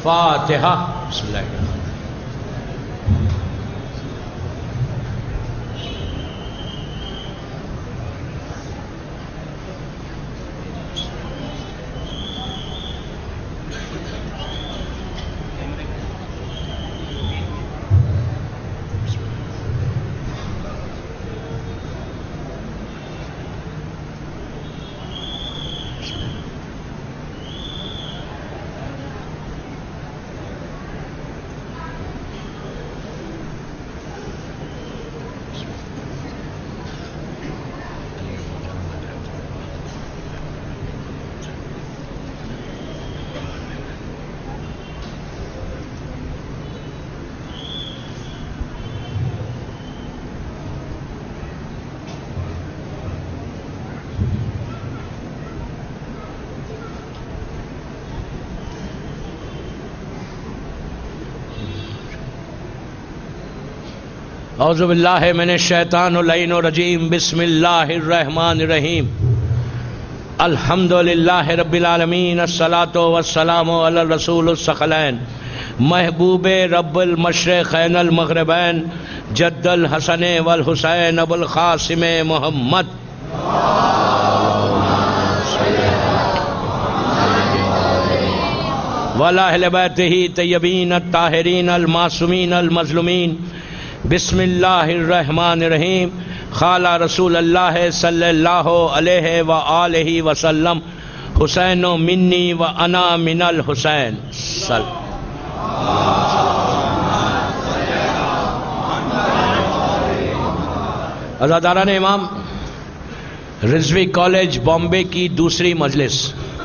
فاتحہ۔ بسم اللہ الرحمن الرحیم۔ اعوذ باللہ من الشیطان اللعین الرجیم۔ بسم اللہ الرحمن الرحیم۔ الحمد للہ رب العالمین، الصلاۃ والسلام علی الرسول الثقلین، محبوب رب المشرقین المغربین، جد الحسن والحسین ابو القاسم محمد۔ وعلی اہل بیتہ طیبین الطاہرین المعصومین المظلومین۔ بسم اللہ الرحمن الرحیم۔ قال رسول اللہ صلی اللہ علیہ وآلہ وسلم، حسین منی و انا من الحسین۔ عزاداران امام، رضوی کالج بامبے کی دوسری مجلس،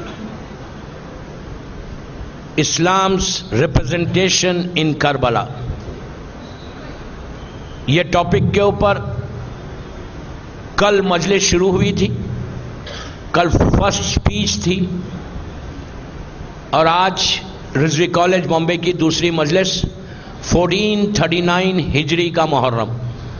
اسلام's representation in کربلا، یہ ٹاپک کے اوپر کل مجلس شروع ہوئی تھی، کل فرسٹ سپیچ تھی، اور آج رضوی کالج بامبے کی دوسری مجلس 1439 ہجری کا محرم۔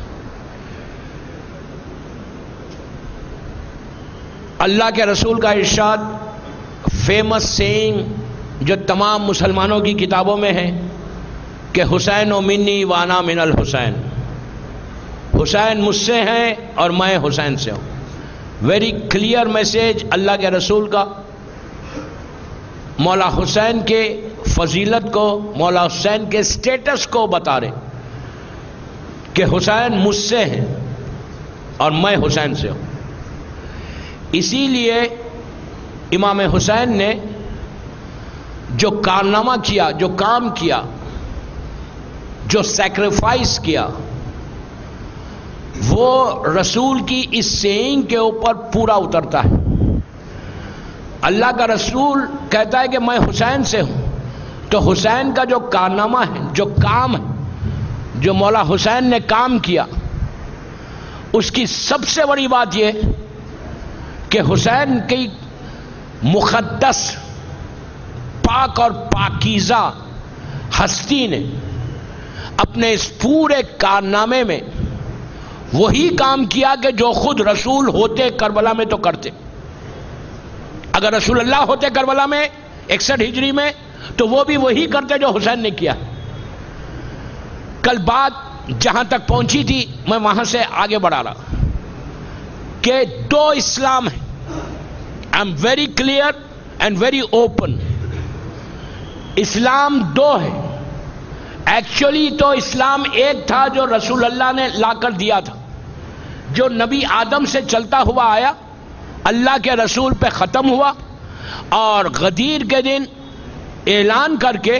اللہ کے رسول کا ارشاد، فیمس سینگ جو تمام مسلمانوں کی کتابوں میں ہے کہ حسین و منی وانا من الحسین، حسین مجھ سے ہیں اور میں حسین سے ہوں۔ ویری کلیئر میسج اللہ کے رسول کا، مولا حسین کے فضیلت کو، مولا حسین کے سٹیٹس کو بتا رہے کہ حسین مجھ سے ہیں اور میں حسین سے ہوں۔ اسی لیے امام حسین نے جو کارنامہ کیا، جو کام کیا، جو سیکریفائس کیا، وہ رسول کی اس سینگ کے اوپر پورا اترتا ہے۔ اللہ کا رسول کہتا ہے کہ میں حسین سے ہوں، تو حسین کا جو کارنامہ ہے، جو کام ہے، جو مولا حسین نے کام کیا، اس کی سب سے بڑی بات یہ کہ حسین کی مقدس، پاک اور پاکیزہ ہستی نے اپنے اس پورے کارنامے میں وہی کام کیا کہ جو خود رسول ہوتے کربلا میں تو کرتے۔ اگر رسول اللہ ہوتے کربلا میں 61 ہجری میں تو وہ بھی وہی کرتے جو حسین نے کیا۔ کل بات جہاں تک پہنچی تھی میں وہاں سے آگے بڑھا رہا کہ دو اسلام ہیں۔ I am very clear and very open. اسلام دو ہے۔ ایکچولی تو اسلام ایک تھا جو رسول اللہ نے لا کر دیا تھا، جو نبی آدم سے چلتا ہوا آیا، اللہ کے رسول پہ ختم ہوا، اور غدیر کے دن اعلان کر کے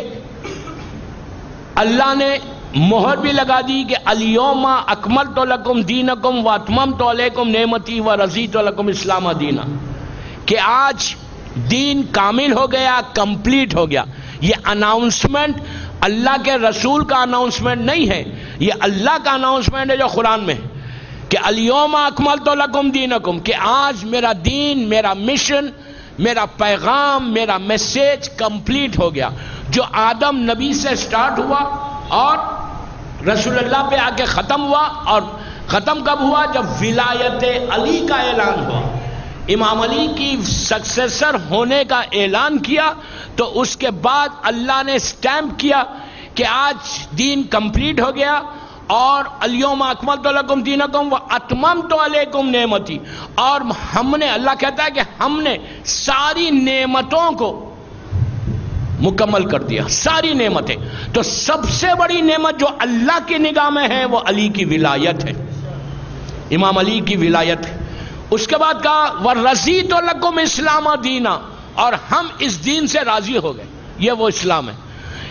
اللہ نے مہر بھی لگا دی کہ الیوم اکملت لکم دینکم واتممت علیکم نعمتی ورضیت لکم اسلام دینا، کہ آج دین کامل ہو گیا، کمپلیٹ ہو گیا۔ یہ اناؤنسمنٹ اللہ کے رسول کا اناؤنسمنٹ نہیں ہے، یہ اللہ کا اناؤنسمنٹ ہے جو قرآن میں ہے کہ الیوم اکملت لکم دینکم، کہ آج میرا دین، میرا مشن، میرا پیغام، میرا میسیج کمپلیٹ ہو گیا۔ جو آدم نبی سے سٹارٹ ہوا اور رسول اللہ پہ آ کے ختم ہوا، اور ختم کب ہوا؟ جب ولایت علی کا اعلان ہوا امام علی کی سکسیسر ہونے کا اعلان کیا تو اس کے بعد اللہ نے سٹیمپ کیا کہ آج دین کمپلیٹ ہو گیا، اور الیوم اکملت لکم دینکم و اتممت علیکم نعمتی، اور ہم نے، اللہ کہتا ہے کہ ہم نے ساری نعمتوں کو مکمل کر دیا، ساری نعمتیں۔ تو سب سے بڑی نعمت جو اللہ کی نگاہ میں ہے وہ علی کی ولایت ہے، امام علی کی ولایت ہے۔ اس کے بعد کہا وَرَضِیتُ لَکُمْ اسلام دینا، اور ہم اس دین سے راضی ہو گئے، یہ وہ اسلام ہے۔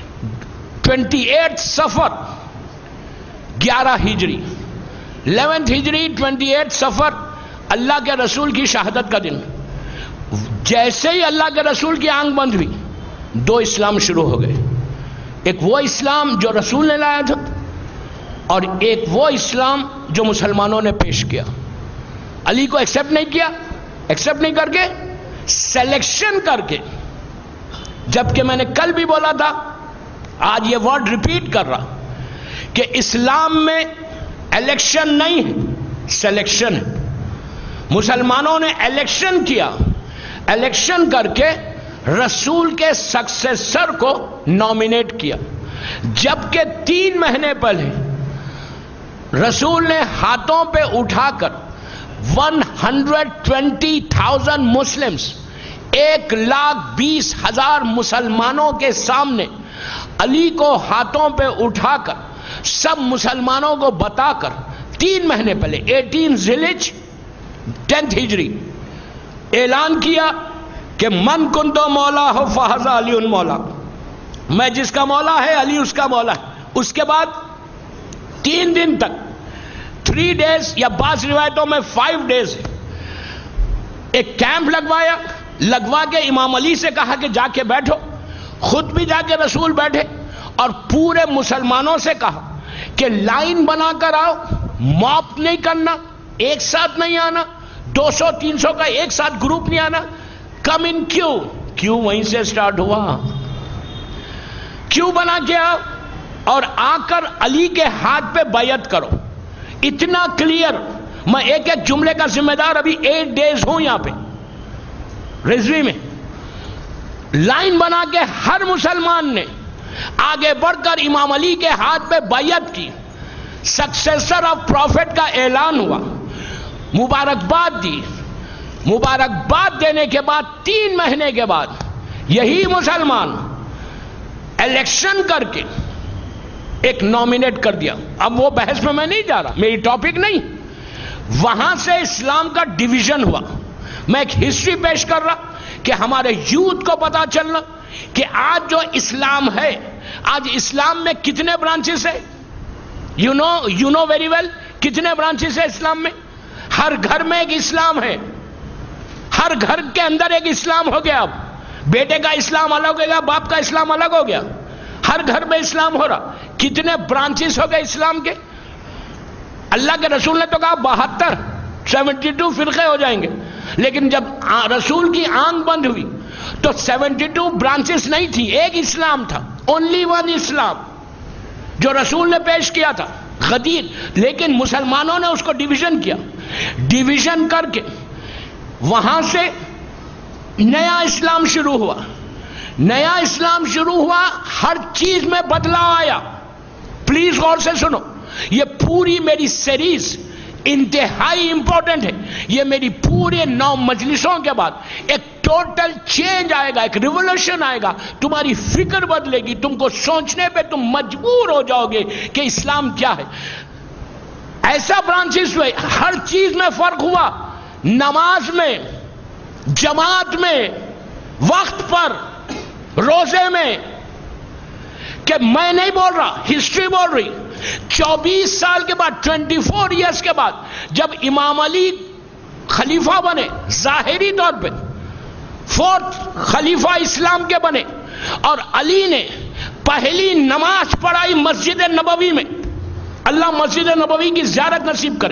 28 صفر 11 ہجری، 11 ہجری 28 صفر، اللہ کے رسول کی شہادت کا دن۔ جیسے ہی اللہ کے رسول کی آنکھ بند ہوئی، دو اسلام شروع ہو گئے، ایک وہ اسلام جو رسول نے لایا تھا، اور ایک وہ اسلام جو مسلمانوں نے پیش کیا۔ علی کو ایکسپٹ نہیں کیا، ایکسپٹ نہیں کر کے سلیکشن کر کے، جبکہ میں نے کل بھی بولا تھا، آج یہ ورڈ ریپیٹ کر رہا کہ اسلام میں الیکشن نہیں ہے، سلیکشن ہے۔ مسلمانوں نے الیکشن کیا، الیکشن کر کے رسول کے سکسیسر کو نامینیٹ کیا، جبکہ 3 مہینے پہلے رسول نے ہاتھوں پہ اٹھا کر 120,000 مسلمز، 1,20,000 مسلمانوں کے سامنے علی کو ہاتھوں پہ اٹھا کر سب مسلمانوں کو بتا کر 3 مہینے پہلے 18 ذی الحجہ 10 ہجری اعلان کیا کہ من کنت مولا ہو فہذا علی مولا، میں جس کا مولا ہے علی اس کا مولا ہے۔ اس کے بعد 3 دن تک 3 days یا بعض روایتوں میں 5 days ایک کیمپ لگوایا، لگوا کے امام علی سے کہا کہ جا کے بیٹھو، خود بھی جا کے رسول بیٹھے، اور پورے مسلمانوں سے کہا کہ لائن بنا کر آؤ، موپ نہیں کرنا، ایک ساتھ نہیں آنا، 200-300 کا ایک ساتھ گروپ نہیں آنا، کم ان کیوں وہیں سے سٹارٹ ہوا، کیوں بنا کے آؤ، اور آ کر علی کے ہاتھ پہ بیعت کرو۔ اتنا کلیئر، میں ایک ایک جملے کا ذمہ دار ابھی 8 days ہوں یہاں پہ رضوی میں۔ لائن بنا کے ہر مسلمان نے آگے بڑھ کر امام علی کے ہاتھ پہ بیعت کی، سکسیسر آف پروفٹ کا اعلان ہوا، مبارکباد دی۔ مبارکباد دینے کے بعد 3 مہینے کے بعد یہی مسلمان الیکشن کر کے ایک نامینیٹ کر دیا۔ اب وہ بحث میں نہیں جا رہا، میری ٹاپک نہیں۔ وہاں سے اسلام کا ڈویژن ہوا۔ میں ایک ہسٹری پیش کر رہا کہ ہمارے یوتھ کو پتا چلنا کہ آج جو اسلام ہے، آج اسلام میں کتنے برانچز ہیں، یو نو ویری ویل، کتنے برانچز ہیں اسلام میں؟ ہر گھر میں ایک اسلام ہے، ہر گھر کے اندر ایک اسلام ہو گیا۔ اب بیٹے کا اسلام الگ ہو گیا، باپ کا اسلام الگ ہو گیا، ہر گھر میں اسلام ہو رہا۔ کتنے برانچز ہو گئے اسلام کے؟ اللہ کے رسول نے تو کہا 72 فرقے ہو جائیں گے، لیکن جب رسول کی آنکھ بند ہوئی تو 72 برانچز نہیں تھی، ایک اسلام تھا، اونلی ون اسلام جو رسول نے پیش کیا تھا، غدیر۔ لیکن مسلمانوں نے اس کو ڈویژن کیا، ڈویژن کر کے وہاں سے نیا اسلام شروع ہوا، نیا اسلام شروع ہوا، ہر چیز میں بدلاؤ آیا۔ پلیز غور سے سنو، یہ پوری میری سیریز انتہائی امپورٹنٹ ہے۔ یہ میری پورے 9 مجلسوں کے بعد ایک ٹوٹل چینج آئے گا، ایک ریولوشن آئے گا، تمہاری فکر بدلے گی، تم کو سوچنے پہ تم مجبور ہو جاؤ گے کہ اسلام کیا ہے۔ ایسا برانچز ہوئے، ہر چیز میں فرق ہوا، نماز میں، جماعت میں، وقت پر، روزے میں، کہ میں نہیں بول رہا، ہسٹری بول رہی۔ 24 سال کے بعد، 24 ایئرس کے بعد جب امام علی خلیفہ بنے، ظاہری طور پہ 4th خلیفہ اسلام کے بنے، اور علی نے پہلی نماز پڑھائی مسجد نبوی میں، اللہ مسجد نبوی کی زیارت نصیب کرے۔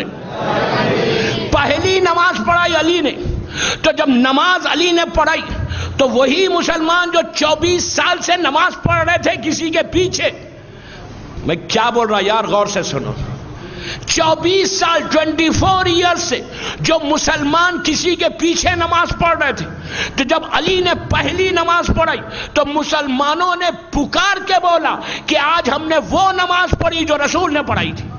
پہلی نماز پڑھائی علی نے، تو جب نماز علی نے پڑھائی تو وہی مسلمان جو 24 سال سے نماز پڑھ رہے تھے کسی کے پیچھے، میں کیا بول رہا یار، غور سے سنو، 24 سال 24 ایئر سے جو مسلمان کسی کے پیچھے نماز پڑھ رہے تھے، تو جب علی نے پہلی نماز پڑھائی تو مسلمانوں نے پکار کے بولا کہ آج ہم نے وہ نماز پڑھی جو رسول نے پڑھائی تھی.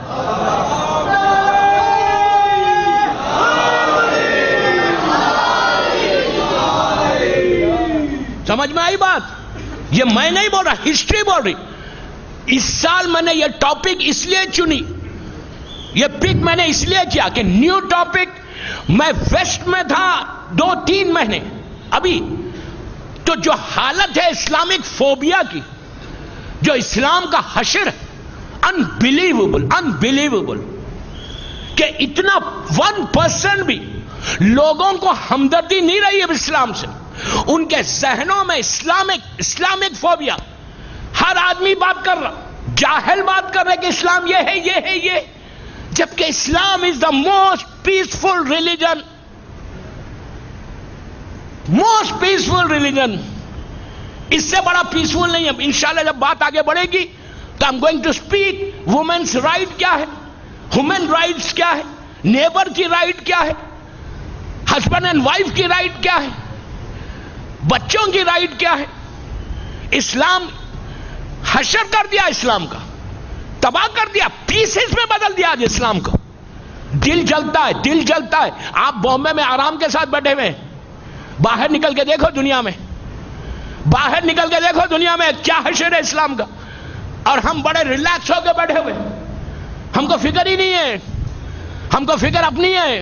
سمجھ میں آئی بات؟ یہ میں نہیں بول رہا، ہسٹری بول رہی. اس سال میں نے یہ ٹاپک اس لیے چنی، یہ پک میں نے اس لیے کیا کہ نیو ٹاپک. میں ویسٹ میں تھا 2-3 مہینے ابھی، تو جو حالت ہے اسلامک فوبیا کی، جو اسلام کا حشر ہے، انبیلیویبل کہ اتنا 1% بھی لوگوں کو ہمدردی نہیں رہی ہے اسلام سے. ان کے ذہنوں میں اسلامک فوبیا. ہر آدمی بات کر رہا، جاہل بات کر رہے کہ اسلام یہ ہے، یہ ہے، یہ، جبکہ Islam is the most peaceful religion. Most peaceful religion. اس سے بڑا پیسفل نہیں ہے. انشاءاللہ جب بات آگے بڑھے گی تو I'm going to speak women's right کیا ہے، ہیومن رائٹس کیا ہے، نیبر کی رائٹ کیا ہے، ہسبینڈ اینڈ وائف کی رائٹ کیا ہے، بچوں کی رائٹ کیا ہے. اسلام حشر کر دیا، اسلام کا تباہ کر دیا، پیسز میں بدل دیا آج اسلام کو. دل جلتا ہے، دل جلتا ہے. آپ بامبے میں آرام کے ساتھ بیٹھے ہوئے ہیں، باہر نکل کے دیکھو دنیا میں، باہر نکل کے دیکھو دنیا میں کیا حشر ہے اسلام کا. اور ہم بڑے ریلیکس ہو کے بیٹھے ہوئے، ہم کو فکر ہی نہیں ہے. ہم کو فکر اپنی ہے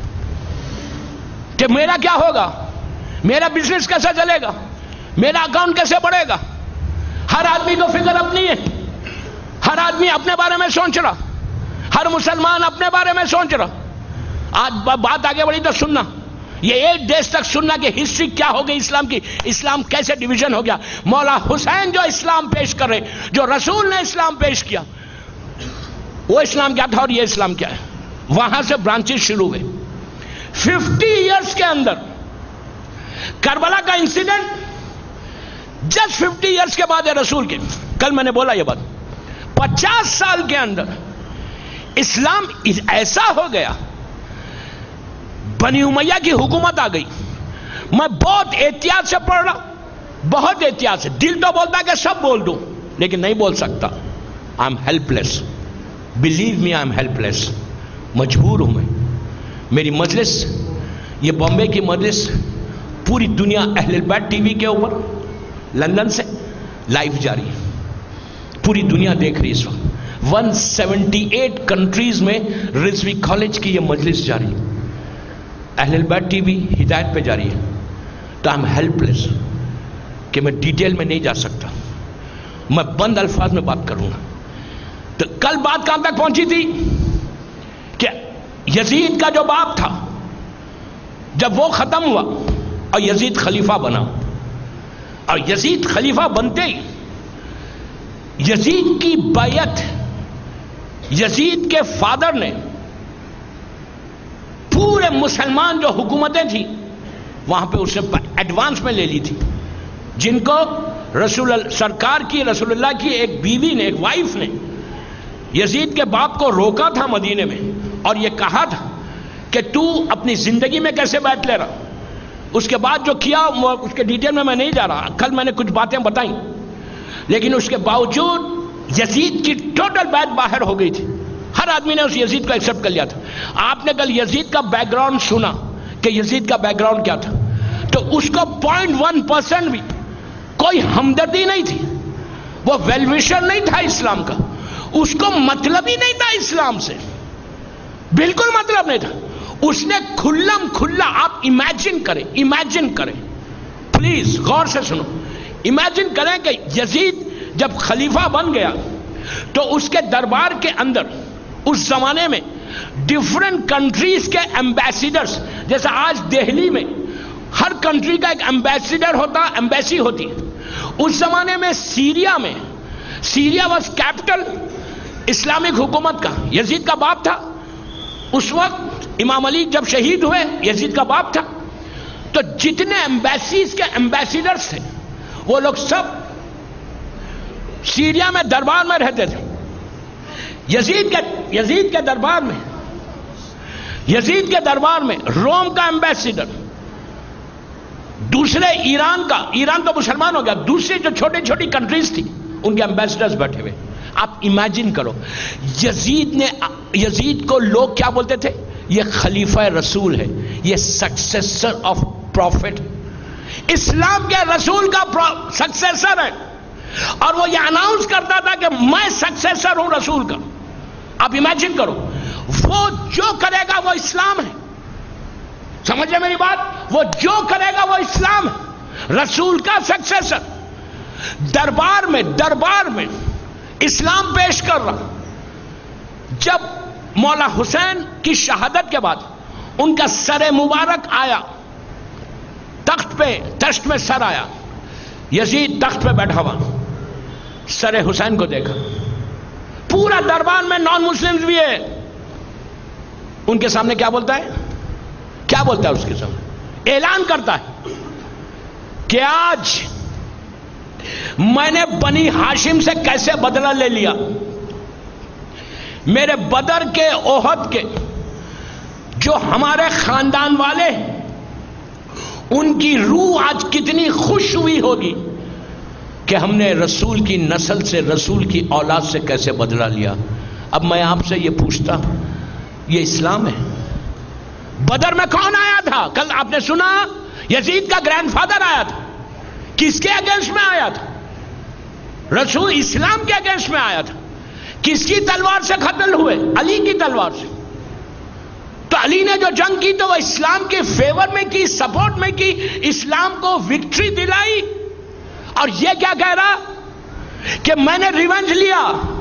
کہ میرا کیا ہوگا، میرا بزنس کیسے چلے گا، میرا اکاؤنٹ کیسے بڑھے گا. ہر آدمی کو فکر اپنی ہے، ہر آدمی اپنے بارے میں سوچ رہا، ہر مسلمان اپنے بارے میں سوچ رہا. آج بات آگے بڑھی تو سننا، یہ 8 days تک سننا کہ ہسٹری کیا ہو گئی اسلام کی، اسلام کیسے ڈویژن ہو گیا. مولا حسین جو اسلام پیش کر رہے، جو رسول نے اسلام پیش کیا، وہ اسلام کیا تھا اور یہ اسلام کیا ہے. وہاں سے برانچز شروع ہوئے. 50 ایئرس کے اندر کربلا کا انسیڈنٹ جسٹ 50 ایئرس کے بعد ہے رسول کے. کل میں نے بولا یہ بات. 50 سال کے اندر اسلام ایسا ہو گیا، بنی امیہ کی حکومت آ گئی. میں بہت احتیاط سے پڑھ رہا، بہت احتیاط سے. دل تو بولتا کہ سب بول دوں، لیکن نہیں بول سکتا. I am helpless, believe me, I am helpless. مجبور ہوں میں. میری مجلس، یہ بامبے کی مجلس پوری دنیا اہل بیت ٹی وی کے اوپر لندن سے لائیو جاری ہے، پوری دنیا دیکھ رہی اس وقت. 178 کنٹریز میں رضوی کالج کی یہ مجلس جاری ہے، اہل بیت ٹی وی ہدایت پہ جاری ہے. تو آئی ایم ہیلپ لیس کہ میں ڈیٹیل میں نہیں جا سکتا، میں بند الفاظ میں بات کروں گا. تو کل بات کہاں تک پہنچی تھی کہ یزید کا جو باپ تھا، جب وہ ختم ہوا اور یزید خلیفہ بنا، اور یزید خلیفہ بنتے ہی یزید کی بیعت یزید کے فادر نے پورے مسلمان جو حکومتیں تھیں وہاں پہ اسے ایڈوانس میں لے لی تھی، جن کو سرکار کی، رسول اللہ کی ایک بیوی نے، ایک وائف نے یزید کے باپ کو روکا تھا مدینے میں اور یہ کہا تھا کہ تو اپنی زندگی میں کیسے بیعت لے رہا. اس کے بعد جو کیا اس کے ڈیٹیل میں نہیں جا رہا، کل میں نے کچھ باتیں بتائیں، لیکن اس کے باوجود یزید کی ٹوٹل بیعت باہر ہو گئی تھی. ہر آدمی نے اس یزید کو ایکسپٹ کر لیا تھا. آپ نے کل یزید کا بیک گراؤنڈ سنا کہ یزید کا بیک گراؤنڈ کیا تھا، تو اس کو 0.1% بھی کوئی ہمدردی نہیں تھی. وہ ویل وشر نہیں تھا اسلام کا، اس کو مطلب ہی نہیں تھا اسلام سے، بالکل مطلب نہیں تھا. اس نے کھلم کھلا، آپ امیجن کریں پلیز، غور سے سنو. امیجن کریں کہ یزید جب خلیفہ بن گیا تو اس کے دربار کے اندر اس زمانے میں ڈفرنٹ کنٹریز کے ایمبیسیڈرز، جیسا آج دہلی میں ہر کنٹری کا ایک ایمبیسیڈر ہوتا، ایمبیسی ہوتی. اس زمانے میں سیریا واز کیپٹل اسلامک حکومت کا. یزید کا باپ تھا اس وقت، امام علی جب شہید ہوئے یزید کا باپ تھا. تو جتنے ایمبیسیز کے ایمبیسیڈرز تھے وہ لوگ سب سیریا میں دربار میں رہتے تھے. یزید کے یزید کے دربار میں، یزید کے دربار میں روم کا ایمبیسیڈر، دوسرے ایران کا، ایران تو مسلمان ہو گیا، دوسری جو چھوٹی چھوٹی کنٹریز تھی ان کے ایمبیسیڈرز بیٹھے ہوئے. آپ امیجن کرو، یزید کو لوگ کیا بولتے تھے؟ یہ خلیفہ رسول ہے، یہ سکسیسر آف پروفٹ، اسلام کے رسول کا سکسیسر ہے، اور وہ یہ اناؤنس کرتا تھا کہ میں سکسیسر ہوں رسول کا. آپ امیجن کرو، وہ جو کرے گا وہ اسلام ہے. سمجھے میری بات؟ وہ جو کرے گا وہ اسلام ہے، رسول کا سکسیسر. دربار میں اسلام پیش کر رہا. جب مولا حسین کی شہادت کے بعد ان کا سر مبارک آیا، تخت میں سر آیا، یزید تخت پہ بیٹھا ہوا، سر حسین کو دیکھا. پورا دربار میں نان مسلمز بھی ہے. ان کے سامنے کیا بولتا ہے؟ کیا بولتا ہے اس کے سامنے؟ اعلان کرتا ہے کہ آج میں نے بنی ہاشم سے کیسے بدلہ لے لیا. میرے بدر کے، احد کے جو ہمارے خاندان والے ہیں ان کی روح آج کتنی خوش ہوئی ہوگی کہ ہم نے رسول کی نسل سے، رسول کی اولاد سے کیسے بدلہ لیا. اب میں آپ سے یہ پوچھتا، یہ اسلام ہے؟ بدر میں کون آیا تھا؟ کل آپ نے سنا یزید کا گرینڈ فادر آیا تھا. کس کے اگینسٹ میں آیا تھا؟ رسول اسلام کے اگینسٹ میں آیا تھا. کس کی تلوار سے قتل ہوئے؟ علی کی تلوار سے. تو علی نے جو جنگ کی تو وہ اسلام کے فیور میں کی، سپورٹ میں کی، اسلام کو وکٹری دلائی. اور یہ کیا کہہ رہا کہ میں نے ریونج لیا.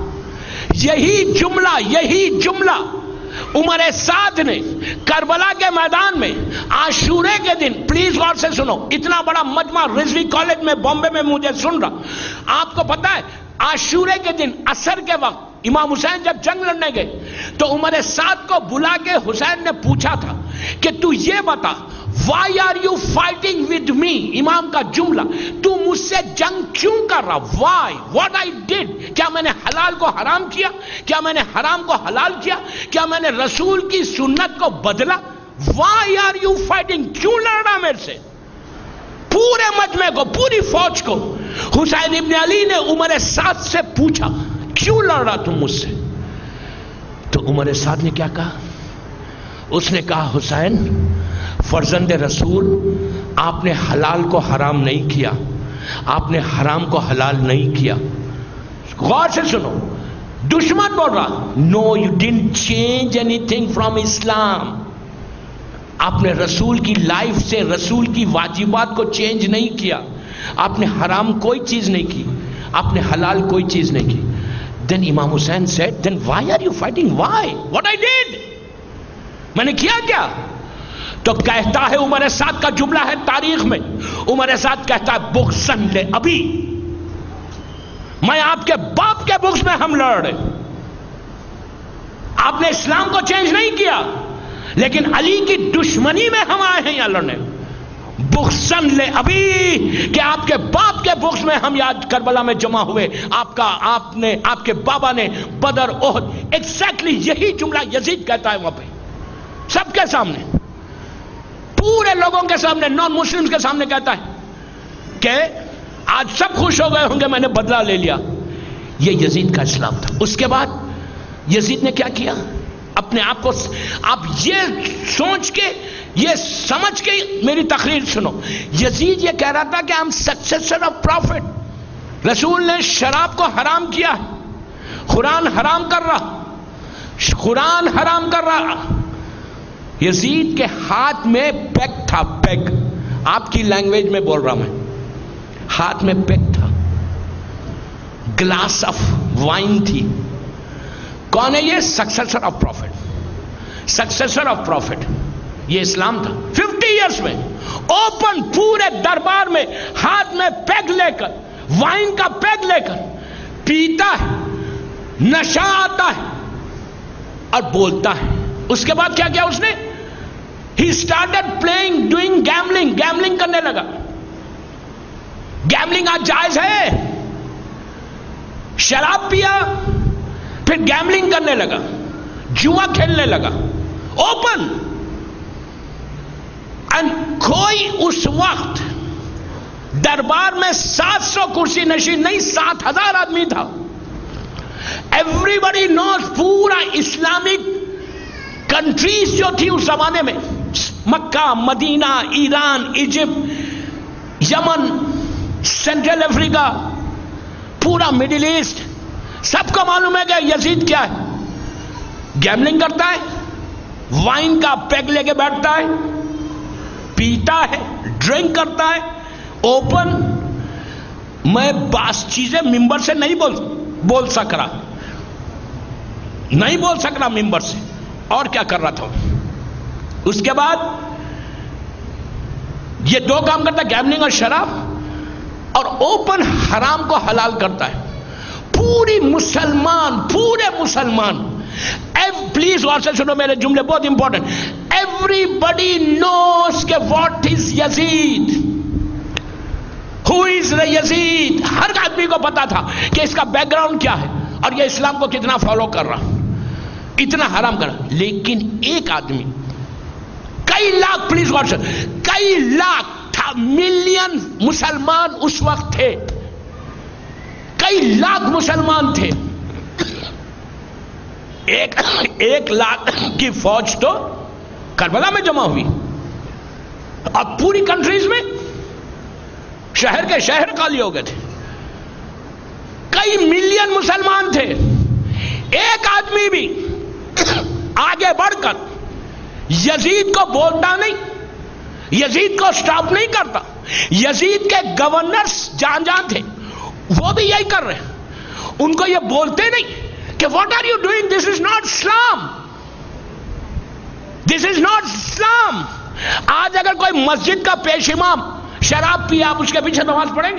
یہی جملہ عمر سعد نے کربلا کے میدان میں عاشورے کے دن، پلیز غور سے سنو، اتنا بڑا مجمع رضوی کالج میں بامبے میں مجھے سن رہا. آپ کو پتا ہے عاشورے کے دن عصر کے وقت امام حسین جب جنگ لڑنے گئے تو عمر سعد کو بلا کے حسین نے پوچھا تھا کہ تو یہ بتا، why are you fighting with me؟ امام کا جملہ، تو مجھ سے جنگ کیوں کر رہا؟ why what I did؟ کیا میں نے حلال کو حرام کیا؟ کیا میں نے حرام کو حلال کیا؟ کیا میں نے رسول کی سنت کو بدلا؟ why are you fighting؟ کیوں لڑ رہا میرے سے؟ پورے مجمع کو، پوری فوج کو حسین ابن علی نے عمر سعد سے پوچھا کیوں لڑ رہا تم مجھ سے؟ تو عمر سعد نے کیا کہا؟ اس نے کہا حسین فرزند رسول، آپ نے حلال کو حرام نہیں کیا، آپ نے حرام کو حلال نہیں کیا. غور سے سنو، دشمن بول رہا know you don't change anything from Islam. آپ نے رسول کی لائف سے، رسول کی واجبات کو چینج نہیں کیا. آپ نے حرام کوئی چیز نہیں کی، آپ نے حلال کوئی چیز نہیں کی. Then Imam Hussain said, then why are you fighting? Why? What I did? میں نے کیا کیا؟ تو کہتا ہے، عمر سعد کا جملہ ہے تاریخ میں، عمر سعد کہتا ہے بغضاً لأبی، میں آپ کے باپ کے بغض میں ہم لڑ رہے. آپ نے اسلام کو چینج نہیں کیا، لیکن علی کی دشمنی میں ہم آئے ہیں یہاں لڑنے. بغضاً لأبی، کہ آپ کے باپ کے بغض میں ہم یاد کربلا میں جمع ہوئے. آپ کے بابا نے بدر، احد، ایگزیکٹلی یہی جملہ یزید کہتا ہے وہاں پہ، سب کے سامنے، پورے لوگوں کے سامنے، نان مسلمز کے سامنے کہتا ہے کہ آج سب خوش ہو گئے ہوں گے میں نے بدلہ لے لیا. یہ یزید کا اسلام تھا. اس کے بعد یزید نے کیا کیا؟ اپنے آپ کو، آپ یہ سوچ کے، یہ سمجھ کے میری تقریر سنو. یزید یہ کہہ رہا تھا کہ I'm successor of prophet. رسول نے شراب کو حرام کیا، قرآن حرام کر رہا، قرآن حرام کر رہا. یزید کے ہاتھ میں پیک تھا، پیک، آپ کی لینگویج میں بول رہا میں، ہاتھ میں پیک تھا، گلاس آف وائن تھی. کون ہے یہ؟ Successor of prophet, successor of prophet. یہ اسلام تھا. 50 ایئرس میں اوپن پورے دربار میں ہاتھ میں پیگ لے کر، وائن کا پیگ لے کر پیتا ہے، نشہ آتا ہے اور بولتا ہے. اس کے بعد کیا کیا اس نے؟ He started playing, doing gambling. Gambling کرنے لگا. گیملنگ آج جائز ہے. شراب پیا، پھر گیملنگ کرنے لگا. جوا کھیلنے لگا اوپن. کوئی اس وقت دربار میں 700 کرسی نشین نہیں 7,000 آدمی تھا. ایوری بڈی نوز پورا اسلامک کنٹریز جو تھی اس زمانے میں، Mecca, Medina, Iran, Egypt, Yemen, Central Africa, پورا مڈل ایسٹ، سب کو معلوم ہے کہ یزید کیا ہے. گیملنگ کرتا ہے، وائن کا پیگ لے کے بیٹھتا ہے، پیتا ہے، ڈرنک کرتا ہے اوپن. میں بعض چیزیں ممبر سے نہیں بول سک رہا ممبر سے. اور کیا کر رہا تھا اس کے بعد؟ یہ دو کام کرتا ہے، گیملنگ اور شراب، اور اوپن حرام کو حلال کرتا ہے. پورے مسلمان پلیز غور سے سنو میرے جملے بہت امپورٹنٹ. ایوری بڈی نوز کہ واٹ از یزید، ہو از یزید. ہر آدمی کو پتا تھا کہ اس کا بیک گراؤنڈ کیا ہے اور یہ اسلام کو کتنا فالو کر رہا، اتنا حرام کر رہا. لیکن ایک آدمی، کئی لاکھ، پلیز غور سے، کئی لاکھ تھا، ملین مسلمان اس وقت تھے، کئی لاکھ مسلمان تھے. ایک لاکھ کی فوج تو کربلا میں جمع ہوئی، اور پوری کنٹریز میں شہر کے شہر خالی ہو گئے تھے. کئی ملین مسلمان تھے. ایک آدمی بھی آگے بڑھ کر یزید کو بولتا نہیں، یزید کو سٹاپ نہیں کرتا. یزید کے گورنرز جان تھے، وہ بھی یہی کر رہے ہیں. ان کو یہ بولتے نہیں کہ what are you doing, this is not Islam, this is not Islam. آج اگر کوئی مسجد کا پیش امام شراب پیا، آپ اس کے پیچھے نماز پڑھیں گے؟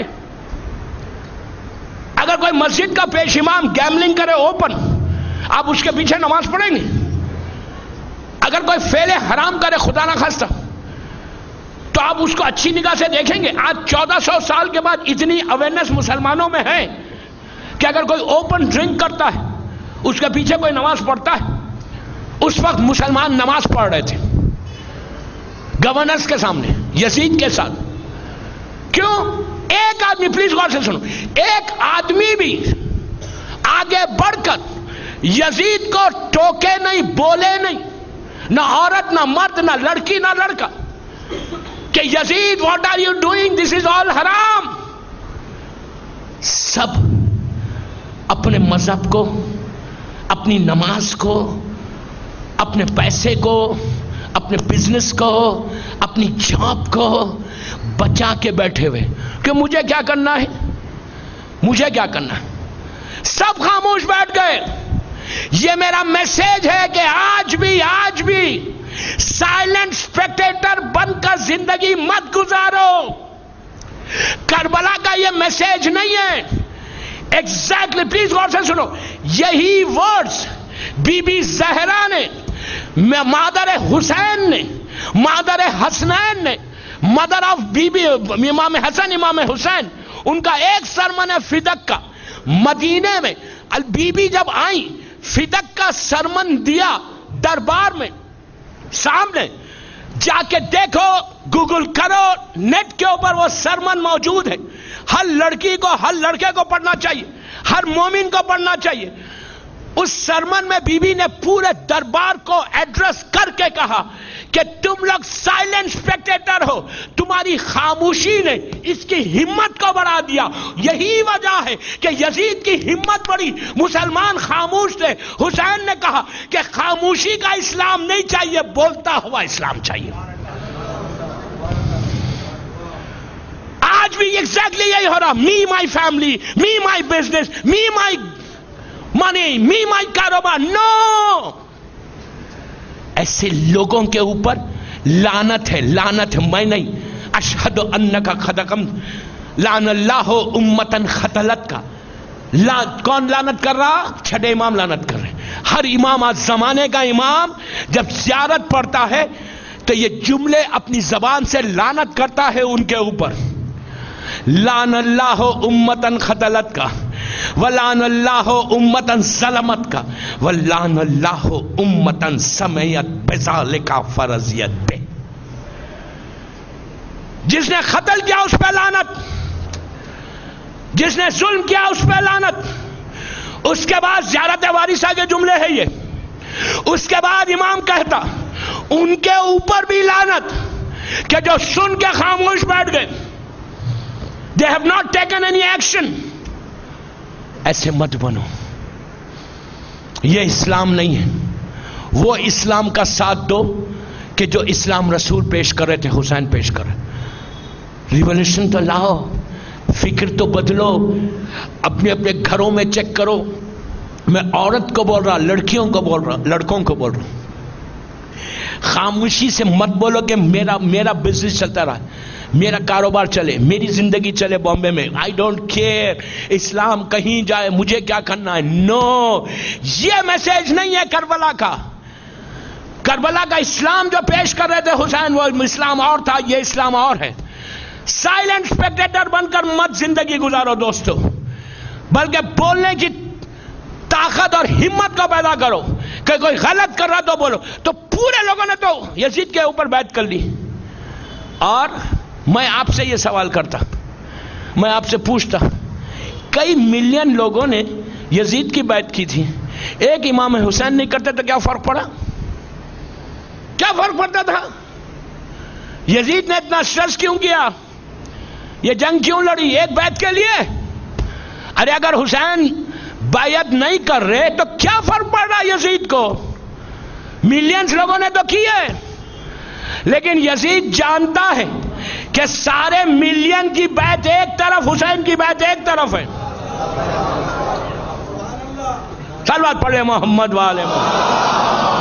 اگر کوئی مسجد کا پیش امام گیملنگ کرے اوپن، آپ اس کے پیچھے نماز پڑھیں گے؟ اگر کوئی فعل حرام کرے خدا نہ خواستہ، تو آپ اس کو اچھی نگاہ سے دیکھیں گے؟ آج 1400 سال کے بعد اتنی اویئرنیس مسلمانوں میں ہے کہ اگر کوئی اوپن ڈرنک کرتا ہے، اس کے پیچھے کوئی نماز پڑھتا ہے. اس وقت مسلمان نماز پڑھ رہے تھے گورنرز کے سامنے، یزید کے ساتھ. کیوں؟ ایک آدمی، پلیز غور سے سنو، ایک آدمی بھی آگے بڑھ کر یزید کو ٹوکے نہیں، بولے نہیں، نہ عورت، نہ مرد، نہ لڑکی، نہ لڑکا، کہ Yazid what are you doing, this is all حرام. سب اپنے مذہب کو، اپنی نماز کو، اپنے پیسے کو، اپنے بزنس کو، اپنی جاب کو بچا کے بیٹھے ہوئے کہ مجھے کیا کرنا ہے، مجھے کیا کرنا ہے. سب خاموش بیٹھ گئے. یہ میرا میسج ہے کہ آج بھی سائلنٹ اسپیکٹیٹر بن کر زندگی مت گزارو. کربلا کا یہ میسج نہیں ہے. ایگزیکٹلی، پلیز غور سے سنو، یہی ورڈز بی بی زہرا نے، مادر حسین نے، مادر حسنین نے، مدر آف بی بی امام حسن، امام حسین، ان کا ایک سرمن ہے فدق کا. مدینے میں بی بی جب آئیں، فدق کا سرمن دیا دربار میں سامنے. جا کے دیکھو، گوگل کرو، نیٹ کے اوپر وہ سرمن موجود ہے. ہر لڑکی کو، ہر لڑکے کو پڑھنا چاہیے، ہر مومن کو پڑھنا چاہیے. اس سرمن میں بی بی نے پورے دربار کو ایڈریس کر کے کہا کہ تم لوگ سائلنٹ اسپیکٹیٹر ہو، تمہاری خاموشی نے اس کی ہمت کو بڑھا دیا. یہی وجہ ہے کہ یزید کی ہمت بڑھی، مسلمان خاموش تھے. حسین نے کہا کہ خاموشی کا اسلام نہیں چاہیے، بولتا ہوا اسلام چاہیے. آج بھی ایگزیکٹلی یہی ہو رہا. می my family, me my business, می مائی منی، می مائی کاروبار. نو، ایسے لوگوں کے اوپر لعنت ہے، لعنت ہے. میں نہیں، اشہد انک خدقم، لعن اللہ امتن خطلت کا. کون لعنت کر رہا؟ چھٹے امام لعنت کر رہے ہیں. ہر امام، آج زمانے کا امام جب زیارت پڑھتا ہے تو یہ جملے اپنی زبان سے لعنت کرتا ہے ان کے اوپر. لعن اللہ امتن خطلت کا. وَلَعَنَ اللَّهُ أُمَّةً ظَلَمَتْ کا وَلَعَنَ اللَّهُ أُمَّةً سَمِعَتْ بِذَلِكَ فَرَضِيَتْ بِهِ. جس نے قتل کیا اس پہ لعنت، جس نے ظلم کیا اس پہ لعنت. اس کے بعد زیارت وارثہ کے جملے ہیں یہ. اس کے بعد امام کہتا ان کے اوپر بھی لعنت کہ جو سن کے خاموش بیٹھ گئے. They have not taken any action. ایسے مت بنو، یہ اسلام نہیں ہے. وہ اسلام کا ساتھ دو کہ جو اسلام رسول پیش کر رہے تھے، حسین پیش کر رہے. ریولیوشن تو لاؤ، فکر تو بدلو، اپنے اپنے گھروں میں چیک کرو. میں عورت کو بول رہا، لڑکیوں کو بول رہا، لڑکوں کو بول رہا. خاموشی سے مت بولو کہ میرا بزنس چلتا رہا، میرا کاروبار چلے، میری زندگی چلے بامبے میں، آئی ڈونٹ کیئر، اسلام کہیں جائے، مجھے کیا کرنا ہے. نو، یہ میسج نہیں ہے کربلا کا. کربلا کا اسلام جو پیش کر رہے تھے حسین، وہ اسلام اور تھا، یہ اسلام اور ہے. سائلنٹ اسپیکٹیٹر بن کر مت زندگی گزارو دوستو، بلکہ بولنے کی طاقت اور ہمت کو پیدا کرو کہ کوئی غلط کر رہا تو بولو. تو پورے لوگوں نے تو یزید کے اوپر بیعت کر لی. اور میں آپ سے یہ سوال کرتا، میں آپ سے پوچھتا، کئی ملین لوگوں نے یزید کی بیعت کی تھی، ایک امام حسین نہیں کرتے تو کیا فرق پڑا؟ کیا فرق پڑتا تھا؟ یزید نے اتنا سٹریس کیوں کیا؟ یہ جنگ کیوں لڑی؟ ایک بیعت کے لیے. ارے اگر حسین بیعت نہیں کر رہے تو کیا فرق پڑ رہا یزید کو؟ ملینز لوگوں نے تو کی ہے. لیکن یزید جانتا ہے کہ سارے ملین کی بیعت ایک طرف، حسین کی بیعت ایک طرف ہے. صلوات پڑھے محمد والے محمد.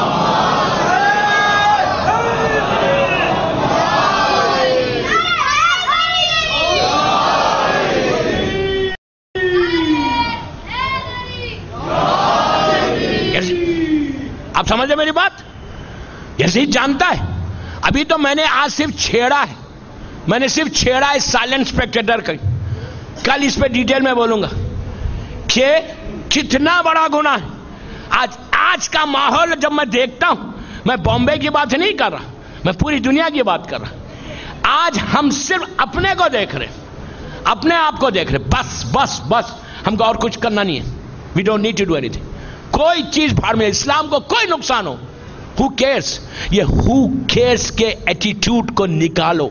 آپ سمجھے میری بات؟ یزید جانتا ہے. ابھی تو میں نے آج صرف چھیڑا ہے، میں نے صرف چھیڑا ہے سائلنٹ اسپیکٹیٹر کا. کل اس پہ ڈیٹیل میں بولوں گا کہ کتنا بڑا گناہ ہے. آج کا ماحول جب میں دیکھتا ہوں، میں بامبے کی بات نہیں کر رہا، میں پوری دنیا کی بات کر رہا. آج ہم صرف اپنے کو دیکھ رہے، اپنے آپ کو دیکھ رہے. بس بس بس، ہم کو اور کچھ کرنا نہیں ہے. We don't need to do anything. کوئی چیز بھاڑ میں، اسلام کو کوئی نقصان ہو، ہو کیئرس. یہ ہو کیئرس کے ایٹیٹیوڈ کو نکالو.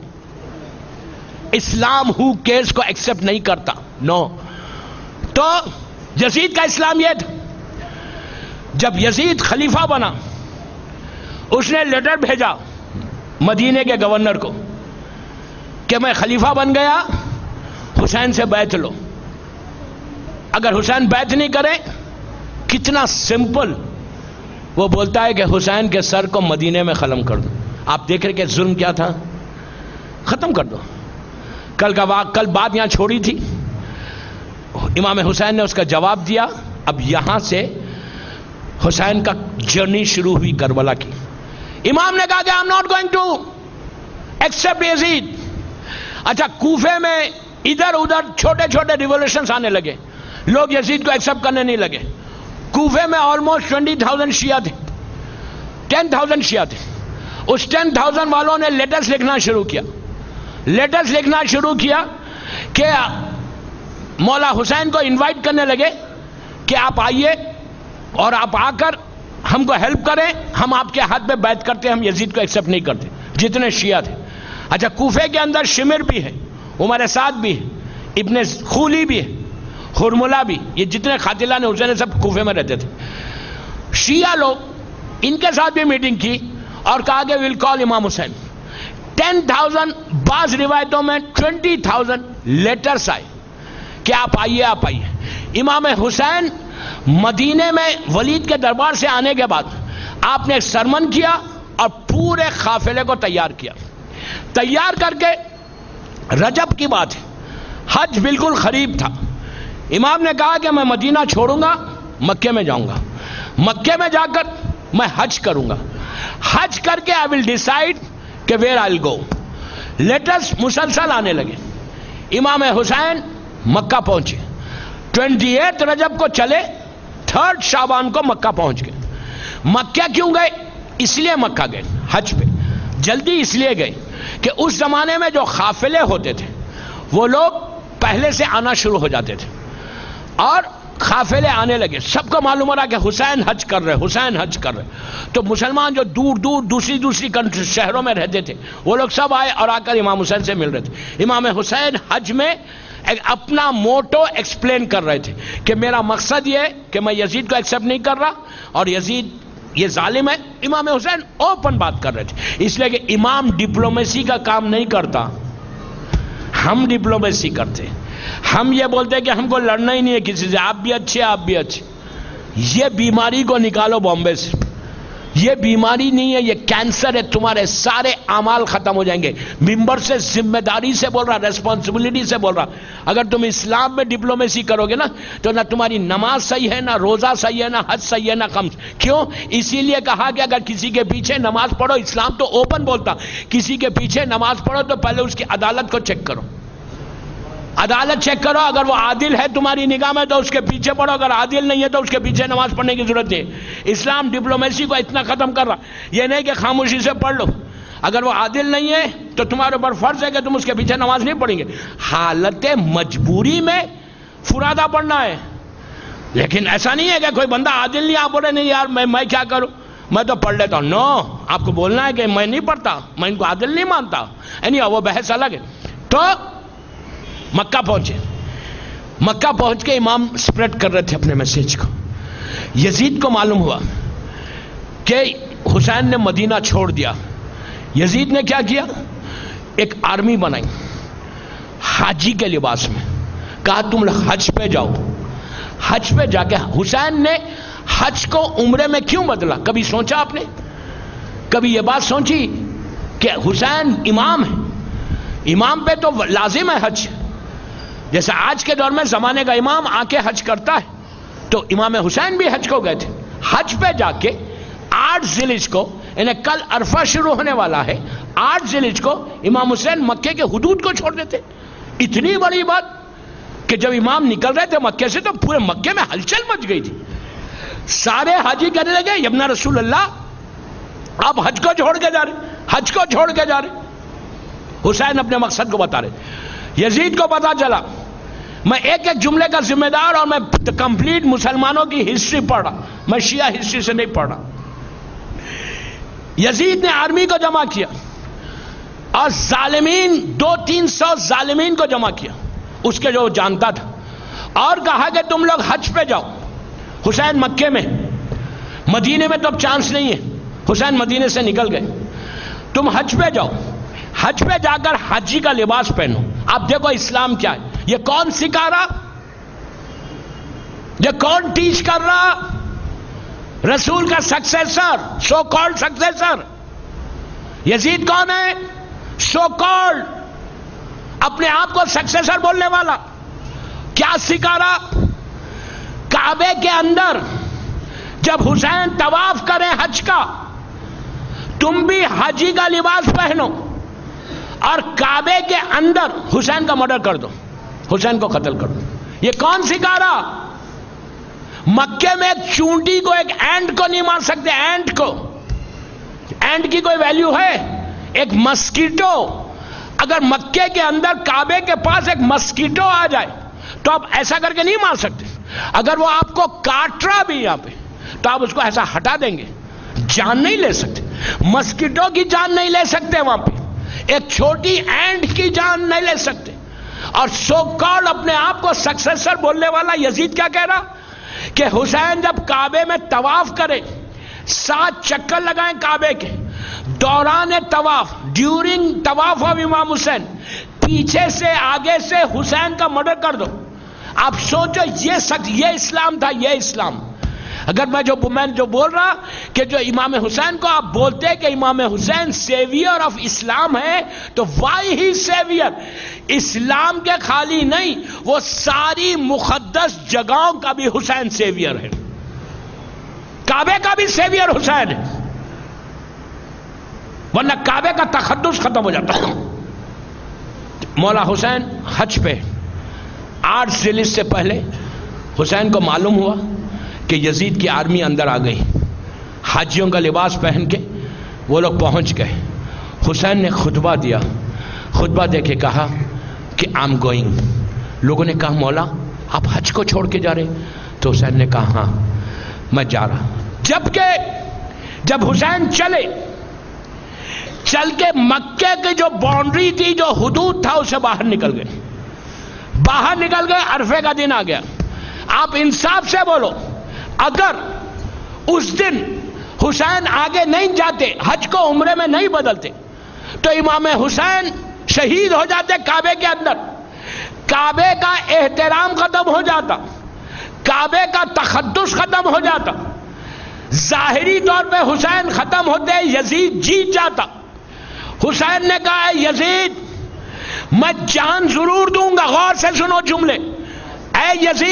اسلام ہو کیئرس کو ایکسپٹ نہیں کرتا. نو. تو یزید کا اسلام یہ تھا. جب یزید خلیفہ بنا، اس نے لیٹر بھیجا مدینے کے گورنر کو کہ میں خلیفہ بن گیا، حسین سے بیعت لو. اگر حسین بیعت نہیں کرے، کتنا سمپل وہ بولتا ہے کہ حسین کے سر کو مدینے میں ختم کر دو. آپ دیکھ رہے کہ ظلم کیا تھا، ختم کر دو. کل بات یہاں چھوڑی تھی، امام حسین نے اس کا جواب دیا. اب یہاں سے حسین کا جرنی شروع ہوئی کربلا کی. امام نے کہا کہ I'm not going to accept یزید. اچھا، کوفے میں ادھر ادھر چھوٹے چھوٹے ریولیوشنز آنے لگے، لوگ یزید کو ایکسپٹ کرنے نہیں لگے. کوفے میں آلموسٹ 20,000 شیعہ تھے، 10,000 شیعہ تھے. اس 10,000 والوں نے لیٹرز لکھنا شروع کیا. لیٹرز لکھنا شروع کیا کہ مولا حسین کو انوائٹ کرنے لگے کہ آپ آئیے اور آپ آ کر ہم کو ہیلپ کریں، ہم آپ کے ہاتھ پہ بیعت کرتے، ہم یزید کو ایکسپٹ نہیں کرتے. جتنے شیعہ تھے. اچھا، کوفے کے اندر شمر بھی ہے، عمر سعد بھی ہے، ابن خولی بھی ہے، خرملہ بھی، یہ جتنے قاتلان حسین سب کوفے میں رہتے تھے. شیعہ لوگ ان کے ساتھ بھی میٹنگ کی اور کہا کہ ویل کال امام حسین. 10,000، بعض روایتوں میں 20,000 لیٹرز آئے کہ آپ آئیے آپ آئیے. امام حسین مدینے میں ولید کے دربار سے آنے کے بعد آپ نے ایک سرمن کیا اور پورے قافلے کو تیار کیا. تیار کر کے، رجب کی بات ہے، حج بالکل قریب تھا. امام نے کہا کہ میں مدینہ چھوڑوں گا، مکے میں جاؤں گا، مکے میں جا کر میں حج کروں گا. حج کر کے آئی ول ڈیسائیڈ کہ where I will go. Letters مسلسل آنے لگے. امام حسین مکہ پہنچے. 28 رجب کو چلے، 3 شعبان کو مکہ پہنچ گئے۔ مکہ کیوں گئے؟ اس لیے مکہ گئے حج پہ، جلدی اس لیے گئے کہ اس زمانے میں جو قافلے ہوتے تھے وہ لوگ پہلے سے آنا شروع ہو جاتے تھے، اور قافلے آنے لگے، سب کو معلوم ہو رہا کہ حسین حج کر رہے، حسین حج کر رہے۔ تو مسلمان جو دور دور دوسری شہروں میں رہتے تھے وہ لوگ سب آئے اور آ کر امام حسین سے مل رہے تھے۔ امام حسین حج میں اپنا موٹو ایکسپلین کر رہے تھے کہ میرا مقصد یہ ہے کہ میں یزید کو ایکسیپٹ نہیں کر رہا اور یزید یہ ظالم ہے۔ امام حسین اوپن بات کر رہے تھے، اس لیے کہ امام ڈپلومیسی کا کام نہیں کرتا، ہم ڈپلومیسی کرتے۔ ہم یہ بولتے کہ ہم کو لڑنا ہی نہیں ہے کسی سے، آپ بھی اچھے آپ بھی اچھے۔ یہ بیماری کو نکالو بامبے سے، یہ بیماری نہیں ہے، یہ کینسر ہے، تمہارے سارے اعمال ختم ہو جائیں گے۔ ممبر سے ذمہ داری سے بول رہا، ریسپانسبلٹی سے بول رہا۔ اگر تم اسلام میں ڈپلومیسی کرو گے نا تو نہ تمہاری نماز صحیح ہے، نہ روزہ صحیح ہے، نہ حج صحیح ہے، نہ کم۔ کیوں؟ اسی لیے کہا کہ اگر کسی کے پیچھے نماز پڑھو، اسلام تو اوپن بولتا، کسی کے پیچھے نماز پڑھو تو پہلے اس کی عدالت کو چیک کرو، عدالت چیک کرو، اگر وہ عادل ہے تمہاری نگاہ میں تو اس کے پیچھے پڑھو، اگر عادل نہیں ہے تو اس کے پیچھے نماز پڑھنے کی ضرورت نہیں۔ اسلام ڈپلومیسی کو اتنا ختم کر رہا، یہ نہیں کہ خاموشی سے پڑھ لو، اگر وہ عادل نہیں ہے تو تمہارے اوپر فرض ہے کہ تم اس کے پیچھے نماز نہیں پڑھیں گے۔ حالت مجبوری میں فرادہ پڑھنا ہے، لیکن ایسا نہیں ہے کہ کوئی بندہ عادل نہیں، آپ بولے نہیں یار میں کیا کروں، میں تو پڑھ لیتا ہوں۔ نو، آپ کو بولنا ہے کہ میں نہیں پڑھتا، میں ان کو عادل نہیں مانتا، یعنی وہ بحث الگ ہے۔ تو مکہ پہنچے، مکہ پہنچ کے امام سپریڈ کر رہے تھے اپنے میسج کو۔ یزید کو معلوم ہوا کہ حسین نے مدینہ چھوڑ دیا۔ یزید نے کیا کیا؟ ایک آرمی بنائی حاجی کے لباس میں، کہا تم حج پہ جاؤ۔ حج پہ جا کے حسین نے حج کو عمرے میں کیوں بدلا؟ کبھی سوچا آپ نے؟ کبھی یہ بات سوچی کہ حسین امام ہے، امام پہ تو لازم ہے حج، جیسے آج کے دور میں زمانے کا امام آ کے حج کرتا ہے، تو امام حسین بھی حج کو گئے تھے۔ حج پہ جا کے 8 ذی الحجہ کو، یعنی کل عرفہ شروع ہونے والا ہے، 8 ذی الحجہ کو امام حسین مکے کے حدود کو چھوڑ دیتے۔ اتنی بڑی بات کہ جب امام نکل رہے تھے مکے سے تو پورے مکے میں ہلچل مچ گئی تھی، سارے حاجی کہنے لگے یبنا رسول اللہ آپ حج کو چھوڑ کے جا رہے، حج کو چھوڑ کے جا رہے۔ حسین اپنے مقصد کو بتا رہے۔ یزید کو پتا چلا، میں ایک ایک جملے کا ذمہ دار، اور میں کمپلیٹ مسلمانوں کی ہسٹری پڑھ رہا، میں شیعہ ہسٹری سے نہیں پڑھ رہا۔ یزید نے آرمی کو جمع کیا اور ظالمین 200-300 ظالمین کو جمع کیا، اس کے جو جانتا تھا، اور کہا کہ تم لوگ حج پہ جاؤ۔ حسین مکے میں، مدینے میں تو اب چانس نہیں ہے، حسین مدینے سے نکل گئے، تم حج پہ جاؤ، حج پہ جا کر حاجی کا لباس پہنو۔ اب دیکھو اسلام کیا ہے، یہ کون سکھا رہا، یہ کون ٹیچ کر رہا؟ رسول کا successor, so called successor. Yazid کون ہے؟ سو کالڈ، اپنے آپ کو سکسیسر بولنے والا۔ کیا سکھا رہا؟ کعبے کے اندر جب حسین طواف کرے حج کا، تم بھی حاجی کا لباس پہنو، اور کعبے کے اندر حسین کا مرڈر کر دو، حسین کو قتل کر دو۔ یہ کون سکھا رہا؟ مکے میں ایک چونٹی کو، ایک اینٹ کو نہیں مار سکتے، اینٹ کو، اینٹ کی کوئی ویلیو ہے؟ ایک مسکیٹو، اگر مکے کے اندر کعبے کے پاس ایک مسکیٹو آ جائے تو آپ ایسا کر کے نہیں مار سکتے۔ اگر وہ آپ کو کاٹ رہا بھی یہاں پہ تو آپ اس کو ایسا ہٹا دیں گے، جان نہیں لے سکتے، مسکیٹو کی جان نہیں لے سکتے وہاں پہ، ایک چھوٹی اینٹ کی جان نہیں لے سکتے۔ اور سو کال اپنے آپ کو سکسیسر بولنے والا یزید کیا کہہ رہا کہ حسین جب کعبے میں طواف کرے، 7 چکر لگائیں کعبے کے، دوران طواف، ڈیورنگ طواف آف امام حسین، پیچھے سے آگے سے حسین کا مرڈر کر دو۔ آپ سوچو یہ اسلام تھا، یہ اسلام۔ اگر میں جو بول رہا کہ جو امام حسین کو آپ بولتے کہ امام حسین سیویئر آف اسلام ہے، تو وائی ہی سیویئر، اسلام کے خالی نہیں، وہ ساری مقدس جگہوں کا بھی حسین سیویئر ہے، کعبے کا بھی سیویئر حسین ہے، ورنہ کعبے کا تقدس ختم ہو جاتا ہے۔ مولا حسین حج پہ 8 ذی الحجہ سے پہلے حسین کو معلوم ہوا کہ یزید کی آرمی اندر آ گئی، حاجیوں کا لباس پہن کے وہ لوگ پہنچ گئے۔ حسین نے خطبہ دیا، خطبہ دے کے کہا کہ I'm going۔ لوگوں نے کہا مولا آپ حج کو چھوڑ کے جا رہے؟ تو حسین نے کہا ہاں میں جا رہا۔ جب حسین چل کے مکے کی جو باؤنڈری تھی، جو حدود تھا، اسے باہر نکل گئے، عرفے کا دن آ گیا۔ آپ انصاف سے بولو، اگر اس دن حسین آگے نہیں جاتے، حج کو عمرے میں نہیں بدلتے، تو امام حسین شہید ہو جاتے کعبے کے اندر، کعبے کا احترام ختم ہو جاتا، کعبے کا تقدس ختم ہو جاتا، ظاہری طور پہ حسین ختم ہوتے یزید جیت جاتا۔ حسین نے کہا اے یزید میں جان ضرور دوں گا، غور سے سنو جملے، اے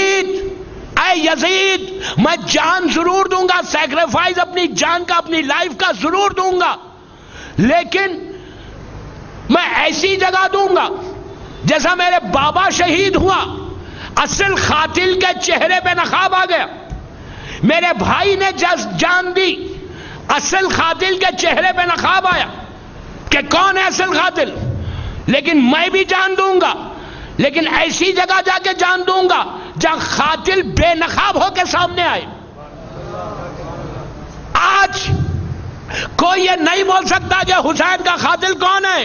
یزید میں جان ضرور دوں گا، سیکریفائز اپنی جان کا، اپنی لائف کا ضرور دوں گا، لیکن میں ایسی جگہ دوں گا جیسا میرے بابا شہید ہوا، اصل قاتل کے چہرے پہ نقاب آ گیا، میرے بھائی نے جان دی، اصل قاتل کے چہرے پہ نقاب آیا کہ کون ہے اصل قاتل، لیکن میں بھی جان دوں گا، لیکن ایسی جگہ جا کے جان دوں گا جہاں قاتل بے نقاب ہو کے سامنے آئے۔ آج کوئی یہ نہیں بول سکتا کہ حسین کا قاتل کون ہے۔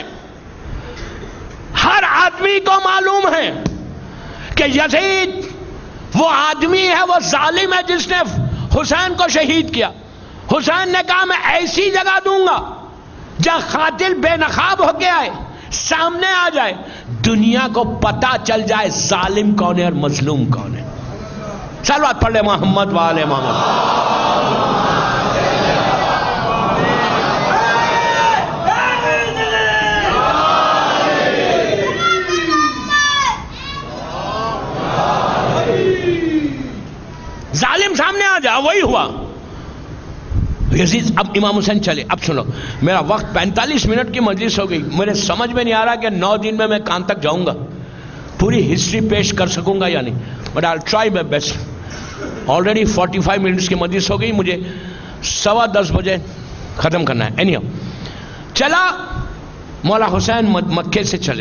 ہر آدمی کو معلوم ہے کہ یزید وہ آدمی ہے، وہ ظالم ہے جس نے حسین کو شہید کیا۔ حسین نے کہا میں ایسی جگہ دوں گا جہاں قاتل بے نقاب ہو کے آئے، سامنے آ جائے، دنیا کو پتا چل جائے ظالم کون ہے اور مظلوم کون ہے۔ صلوات پڑھ لے محمد وآل محمد۔ ظالم سامنے آ جا، وہی ہوا۔ یزید اب امام حسین چلے۔ اب سنو، میرا وقت 45 منٹ کی مجلس ہو گئی، مجھے سمجھ میں نہیں آ رہا کہ 9 دن میں کہاں تک جاؤں گا، پوری ہسٹری پیش کر سکوں گا یا نہیں، but I try my best. Already 45 minutes کی مجلس ہو گئی، مجھے 10:15 بجے ختم کرنا ہے۔ اینی ہاؤ چلا، مولا حسین مکے سے چلے،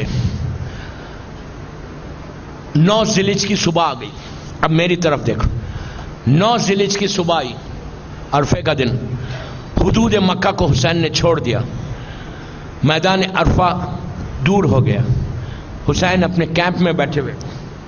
9 ذی الحجہ کی صبح آ گئی۔ اب میری طرف دیکھو، 9 ذی الحجہ کی صبح آئی، عرفے کا دن، حدود مکہ کو حسین نے چھوڑ دیا، میدان عرفہ دور ہو گیا، حسین اپنے کیمپ میں بیٹھے ہوئے،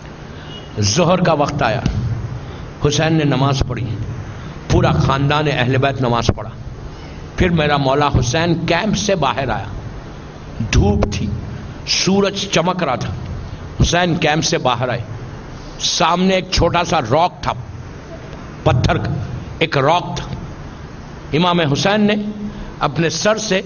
ظہر کا وقت آیا، حسین نے نماز پڑھی، پورا خاندان اہل بیت نماز پڑھا، پھر میرا مولا حسین کیمپ سے باہر آیا، دھوپ تھی، سورج چمک رہا تھا، حسین کیمپ سے باہر آئے، سامنے ایک چھوٹا سا راک تھا، پتھر کا ایک راک تھا، امام حسین نے اپنے سر سے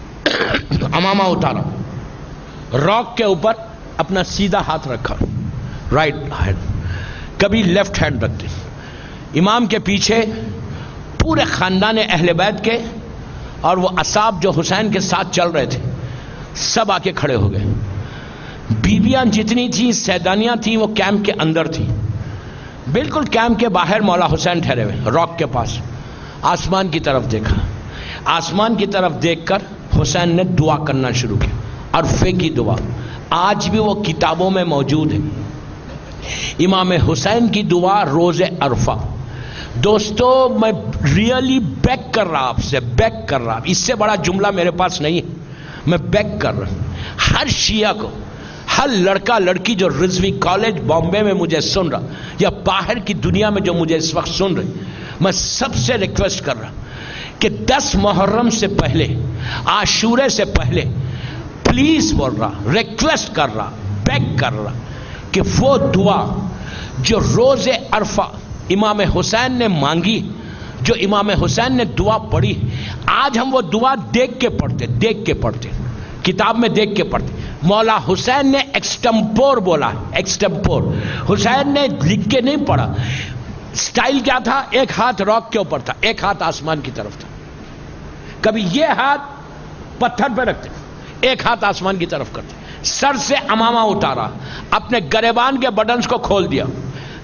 عمامہ اتارا، راک کے اوپر اپنا سیدھا ہاتھ رکھا، رائٹ ہینڈ، کبھی لیفٹ ہینڈ رکھتے، امام کے پیچھے پورے خاندان اہل بیت کے اور وہ اصحاب جو حسین کے ساتھ چل رہے تھے سب آ کے کھڑے ہو گئے، بیویاں جتنی تھیں، سیدانیاں تھیں، وہ کیمپ کے اندر تھیں، بالکل کیمپ کے باہر مولا حسین ٹھہرے ہوئے راک کے پاس، آسمان کی طرف دیکھا، آسمان کی طرف دیکھ کر حسین نے دعا کرنا شروع کی، عرفے کی دعا، آج بھی وہ کتابوں میں موجود ہے، امام حسین کی دعا روز عرفہ۔ دوستو میں ریئلی بیک کر رہا، آپ سے بیک کر رہا، اس سے بڑا جملہ میرے پاس نہیں ہے، میں بیک کر رہا ہوں، ہر شیعہ کو، ہر لڑکا لڑکی جو رضوی کالج بامبے میں مجھے سن رہا یا باہر کی دنیا میں جو مجھے اس وقت سن رہے، میں سب سے ریکویسٹ کر رہا کہ 10 محرم سے پہلے، عاشورے سے پہلے، پلیز بول رہا، ریکویسٹ کر رہا، بیگ کر رہا کہ وہ دعا جو روز عرفہ امام حسین نے مانگی، جو امام حسین نے دعا پڑھی، آج ہم وہ دعا دیکھ کے پڑھتے، کتاب میں دیکھ کے پڑھتے۔ مولا حسین نے ایکسٹمپور بولا، ایکسٹمپور، حسین نے لکھ کے نہیں پڑھا۔ سٹائل کیا تھا؟ ایک ہاتھ راک کے اوپر تھا، ایک ہاتھ آسمان کی طرف تھا، کبھی یہ ہاتھ پتھر پہ رکھتے، ایک ہاتھ آسمان کی طرف کرتے، سر سے عمامہ اتارا، اپنے گریبان کے بٹنز کو کھول دیا،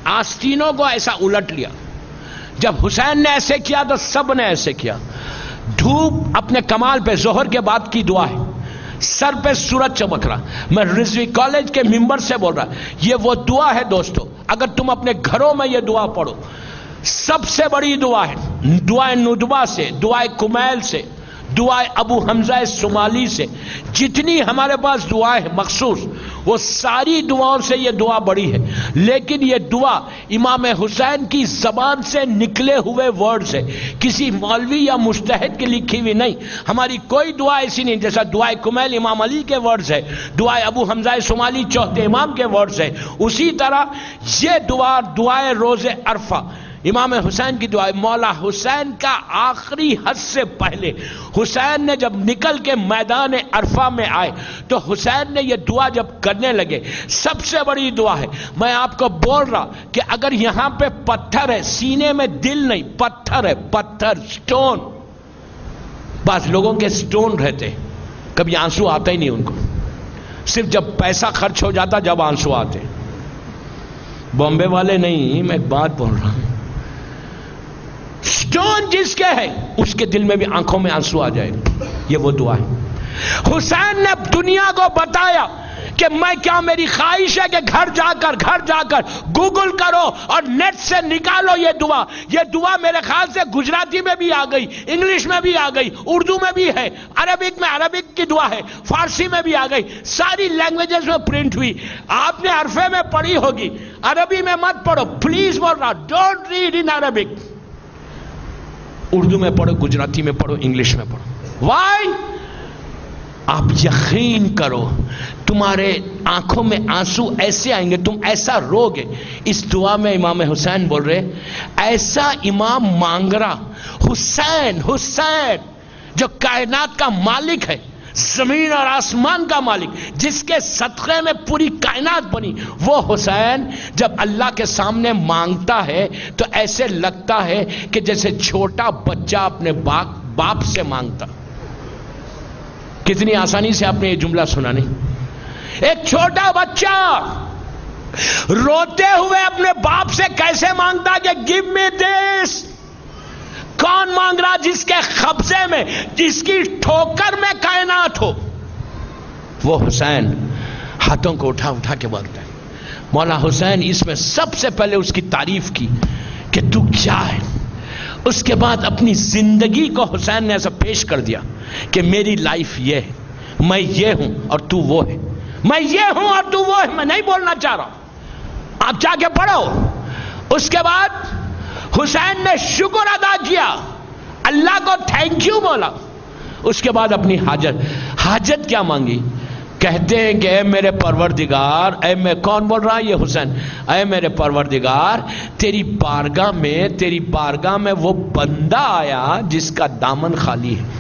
آستینوں کو ایسا الٹ لیا. جب حسین نے ایسے کیا تو سب نے ایسے کیا. دھوپ اپنے کمال پہ ظہر کے بعد کی دعا ہے. سر پہ سورج چمک رہا. میں رضوی کالج کے ممبر سے بول رہا. یہ وہ دعا ہے دوستو, اگر تم اپنے گھروں میں یہ دعا پڑھو, سب سے بڑی دعا ہے. دعائے ندبہ سے, دعائے کمیل سے, دعائے ابو حمزہ سمالی سے, جتنی ہمارے پاس دعائیں ہیں مخصوص, وہ ساری دعاؤں سے یہ دعا بڑی ہے. لیکن یہ دعا امام حسین کی زبان سے نکلے ہوئے ورڈز ہے, کسی مولوی یا مجتہد کی لکھی ہوئی نہیں. ہماری کوئی دعا ایسی نہیں. جیسا دعائے کمیل امام علی کے ورڈز ہے, دعائے ابو حمزہ سمالی چوتھے امام کے ورڈز ہے, اسی طرح یہ دعا دعائے روز عرفہ امام حسین کی دعا. مولا حسین کا آخری حج سے پہلے حسین نے جب نکل کے میدان عرفہ میں آئے تو حسین نے یہ دعا جب کرنے لگے, سب سے بڑی دعا ہے. میں آپ کو بول رہا کہ اگر یہاں پہ پتھر ہے, سینے میں دل نہیں, پتھر ہے, پتھر, سٹون. بعض لوگوں کے سٹون رہتے, کبھی آنسو آتا ہی نہیں ان کو, صرف جب پیسہ خرچ ہو جاتا جب آنسو آتے. بامبے والے نہیں, میں ایک بات بول رہا ہوں, سٹون جس کے ہے اس کے دل میں بھی آنکھوں میں آنسو آ جائے. یہ وہ دعا ہے. حسین نے دنیا کو بتایا کہ میں کیا, میری خواہش ہے کہ گھر جا کر گوگل کرو اور نیٹ سے نکالو یہ دعا. یہ دعا میرے خیال سے گجراتی میں بھی آ گئی, انگلش میں بھی آ گئی, اردو میں بھی ہے, عربک میں عربک کی دعا ہے, فارسی میں بھی آ گئی, ساری لینگویجز میں پرنٹ ہوئی. آپ نے عرفے میں پڑھی ہوگی, عربی میں مت پڑھو پلیز, بول رہا, don't read in Arabic. Urdu میں پڑھو, گجراتی میں پڑھو, انگلش میں پڑھو. وائی؟ آپ یقین کرو تمہارے آنکھوں میں آنسو ایسے آئیں گے, تم ایسا رو گے. اس دعا میں امام حسین بول رہے, ایسا امام مانگ رہا, حسین جو کائنات کا مالک ہے, زمین اور آسمان کا مالک, جس کے صدقے میں پوری کائنات بنی, وہ حسین جب اللہ کے سامنے مانگتا ہے تو ایسے لگتا ہے کہ جیسے چھوٹا بچہ اپنے باپ سے مانگتا. کتنی آسانی سے آپ نے یہ جملہ سنا نہیں. ایک چھوٹا بچہ روتے ہوئے اپنے باپ سے کیسے مانگتا کہ گیو می دس. کون مانگ رہا؟ جس کے قبضے میں, جس کی ٹھوکر میں کائنات ہو. وہ حسین ہاتھوں کو اٹھا کے مانگتا ہے. مولا حسین اس میں سب سے پہلے اس کی تعریف کی کہ تو کیا ہے. اس کے بعد اپنی زندگی کو حسین نے ایسا پیش کر دیا کہ میری لائف یہ ہے, میں یہ ہوں اور تو وہ ہے, میں یہ ہوں اور تو وہ ہے. میں نہیں بولنا چاہ رہا ہوں, آپ جا کے پڑھو. اس کے بعد حسین نے شکر ادا کیا, اللہ کو تھینک یو بولا. اس کے بعد اپنی حاجت کیا مانگی. کہتے ہیں کہ اے میرے پروردگار, میں کون بول رہا ہے؟ یہ حسین. اے میرے پروردگار, تیری بارگاہ میں وہ بندہ آیا جس کا دامن خالی ہے.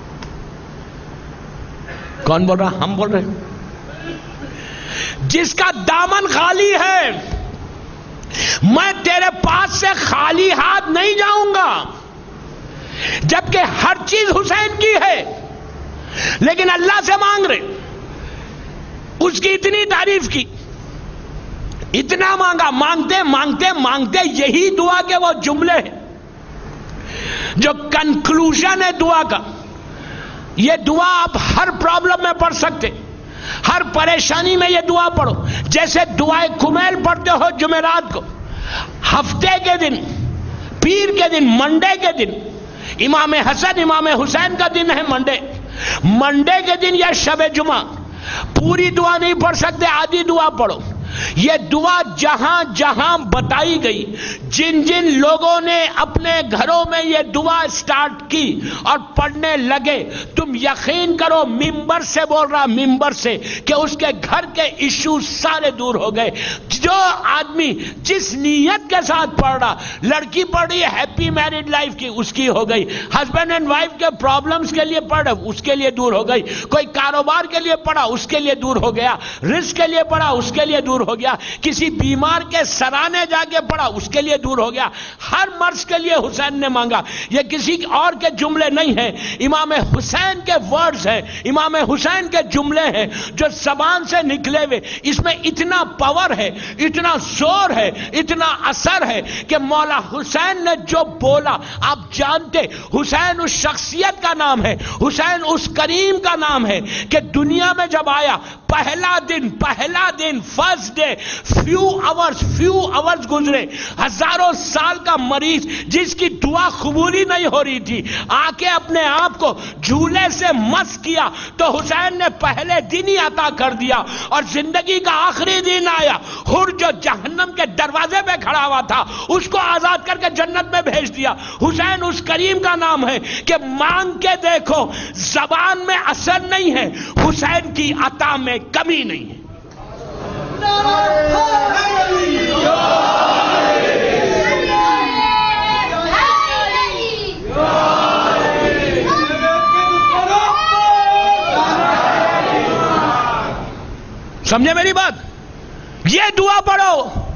کون بول رہا؟ ہم بول رہے ہیں. جس کا دامن خالی ہے, میں تیرے پاس سے خالی ہاتھ نہیں جاؤں گا. جبکہ ہر چیز حسین کی ہے, لیکن اللہ سے مانگ رہے. اس کی اتنی تعریف کی, اتنا مانگا, مانگتے یہی دعا کے وہ جملے ہیں جو کنکلوژن ہے دعا کا. یہ دعا آپ ہر پرابلم میں پڑھ سکتے, ہر پریشانی میں یہ دعا پڑھو. جیسے دعائے کمیل پڑھتے ہو جمعرات کو, ہفتے کے دن, پیر کے دن, منڈے کے دن, امام حسن امام حسین کا دن ہے منڈے کے دن یا شب جمعہ. پوری دعا نہیں پڑھ سکتے, آدھی دعا پڑھو. یہ دعا جہاں جہاں بتائی گئی, جن جن لوگوں نے اپنے گھروں میں یہ دعا سٹارٹ کی اور پڑھنے لگے, تم یقین کرو, ممبر سے بول رہا, ممبر سے, کہ اس کے گھر کے ایشوز سارے دور ہو گئے. جو آدمی جس نیت کے ساتھ پڑھ رہا, لڑکی پڑھ رہی ہے ہیپی میرڈ لائف کی, اس کی ہو گئی. ہسبینڈ اینڈ وائف کے پرابلمز کے لیے پڑھ رہا, اس کے لیے دور ہو گئی. کوئی کاروبار کے لیے پڑھا, اس کے لیے دور ہو گیا. رزق کے لیے پڑھا, اس کے لیے دور ہو گیا، کسی بیمار کے سرانے جا کے پڑا اس کے لیے دور ہو گیا، ہر مرض کے لیے حسین نے مانگا۔ یہ کسی اور کے جملے نہیں ہیں، امام حسین کے ورڈز ہیں، امام حسین کے جملے ہیں جو زبان سے نکلے ہوئے۔ اس میں اتنا پاور ہے، اتنا زور ہے، اتنا اثر ہے کہ مولا حسین نے جو بولا آپ جانتے، حسین اس شخصیت کا نام ہے، حسین اس کریم کا نام ہے کہ دنیا میں جب آیا پہلا دن فرسٹ ڈے فیو آورز گزرے، ہزاروں سال کا مریض جس کی دعا قبولی نہیں ہو رہی تھی آ کے اپنے آپ کو جھولے سے مس کیا تو حسین نے پہلے دن ہی عطا کر دیا، اور زندگی کا آخری دن آیا، حر جو جہنم کے دروازے پہ کھڑا ہوا تھا اس کو آزاد کر کے جنت میں بھیج دیا۔ حسین اس کریم کا نام ہے کہ مانگ کے دیکھو، زبان میں اثر نہیں ہے، حسین کی عطا میں کمی نہیں ہے۔ سمجھے میری بات؟ یہ دعا پڑھو،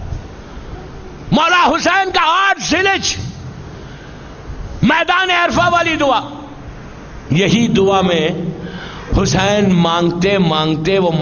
مولا حسین کا 8 ذیلحج میدان عرفہ والی دعا۔ یہی دعا میں حسین مانگتے مانگتے وہ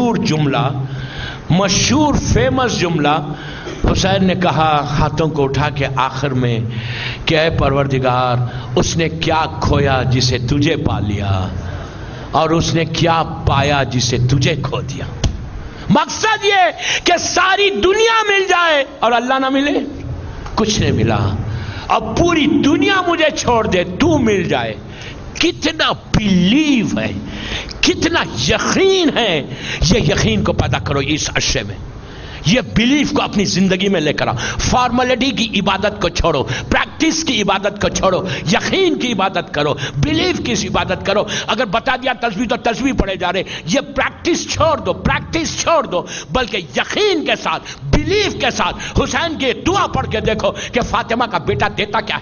مشہور فیمس جملہ حسین نے کہا ہاتھوں کو اٹھا کے آخر میں کہ اے پروردگار، اس نے کیا کھویا جسے تجھے پا لیا، اور اس نے کیا پایا جسے تجھے کھو دیا۔ مقصد یہ کہ ساری دنیا مل جائے اور اللہ نہ ملے، کچھ نہیں ملا، اب پوری دنیا مجھے چھوڑ دے تو مل جائے۔ کتنا بیلیو ہے، کتنا یقین ہے، یہ یقین کو پیدا کرو اس عرصے میں، یہ بیلیف کو اپنی زندگی میں لے کر آؤ۔ فارملٹی کی عبادت کو چھوڑو، پریکٹس کی عبادت کو چھوڑو، یقین کی عبادت کرو، بیلیف کی عبادت کرو۔ اگر بتا دیا تسبیح تو تسبیح پڑھے جا رہے، یہ پریکٹس چھوڑ دو، بلکہ یقین کے ساتھ، بیلیف کے ساتھ حسین کی دعا پڑھ کے دیکھو کہ فاطمہ کا بیٹا دیتا کیا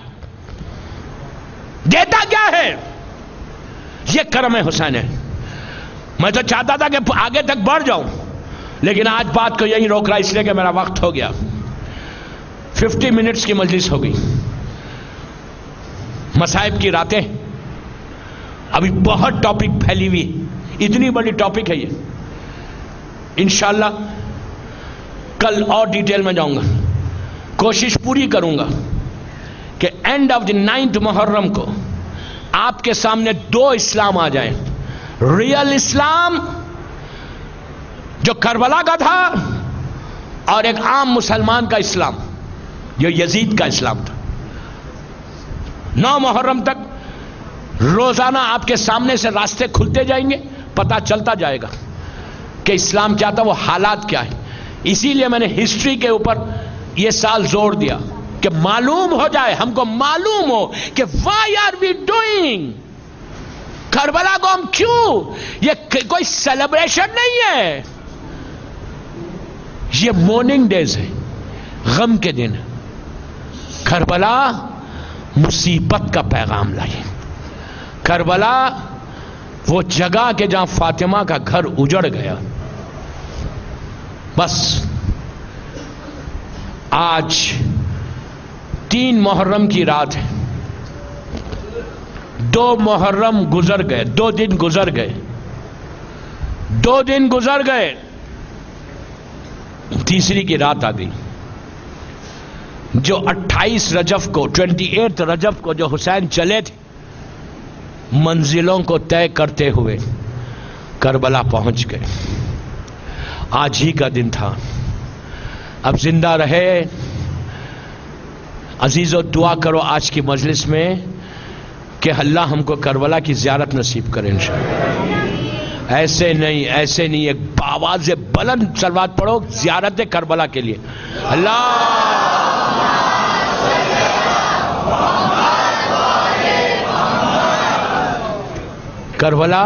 ہے۔ یہ کرم حسین ہے۔ میں تو چاہتا تھا کہ آگے تک بڑھ جاؤں، لیکن آج بات کو یہیں روک رہا اس لیے کہ میرا وقت ہو گیا، 50 منٹس کی مجلس ہو گئی۔ مصائب کی راتیں، ابھی بہت ٹاپک پھیلی ہوئی، اتنی بڑی ٹاپک ہے یہ۔ انشاءاللہ کل اور ڈیٹیل میں جاؤں گا، کوشش پوری کروں گا کہ اینڈ آف دی 9 محرم کو آپ کے سامنے 2 اسلام آ جائیں، ریئل اسلام جو کربلا کا تھا، اور ایک عام مسلمان کا اسلام جو یزید کا اسلام تھا۔ 9 محرم تک روزانہ آپ کے سامنے سے راستے کھلتے جائیں گے، پتہ چلتا جائے گا کہ اسلام کیا تھا، وہ حالات کیا ہے۔ اسی لیے میں نے ہسٹری کے اوپر یہ سال زور دیا کہ معلوم ہو جائے، ہم کو معلوم ہو کہ why are we doing, Karbala کو ہم کیوں، یہ کوئی سیلیبریشن نہیں ہے، یہ مورننگ ڈیز ہے، غم کے دن۔ کربلا مصیبت کا پیغام لائی، کربلا وہ جگہ کہ جہاں فاطمہ کا گھر اجڑ گیا۔ بس آج 3 محرم کی رات ہے، 2 محرم گزر گئے، 2 دن گزر گئے، 2 دن گزر گئے، تیسری کی رات آ گئی۔ جو 28 رجب کو 28 رجب کو جو حسین چلے تھے منزلوں کو طے کرتے ہوئے، کربلا پہنچ گئے۔ آج ہی کا دن تھا، اب زندہ رہے عزیزو، دعا کرو آج کی مجلس میں کہ اللہ ہم کو کربلا کی زیارت نصیب کرے انشاءاللہ۔ ایسے نہیں، ایک آواز بلند صلوات پڑھو زیارت کربلا کے لیے۔ اللہ کربلا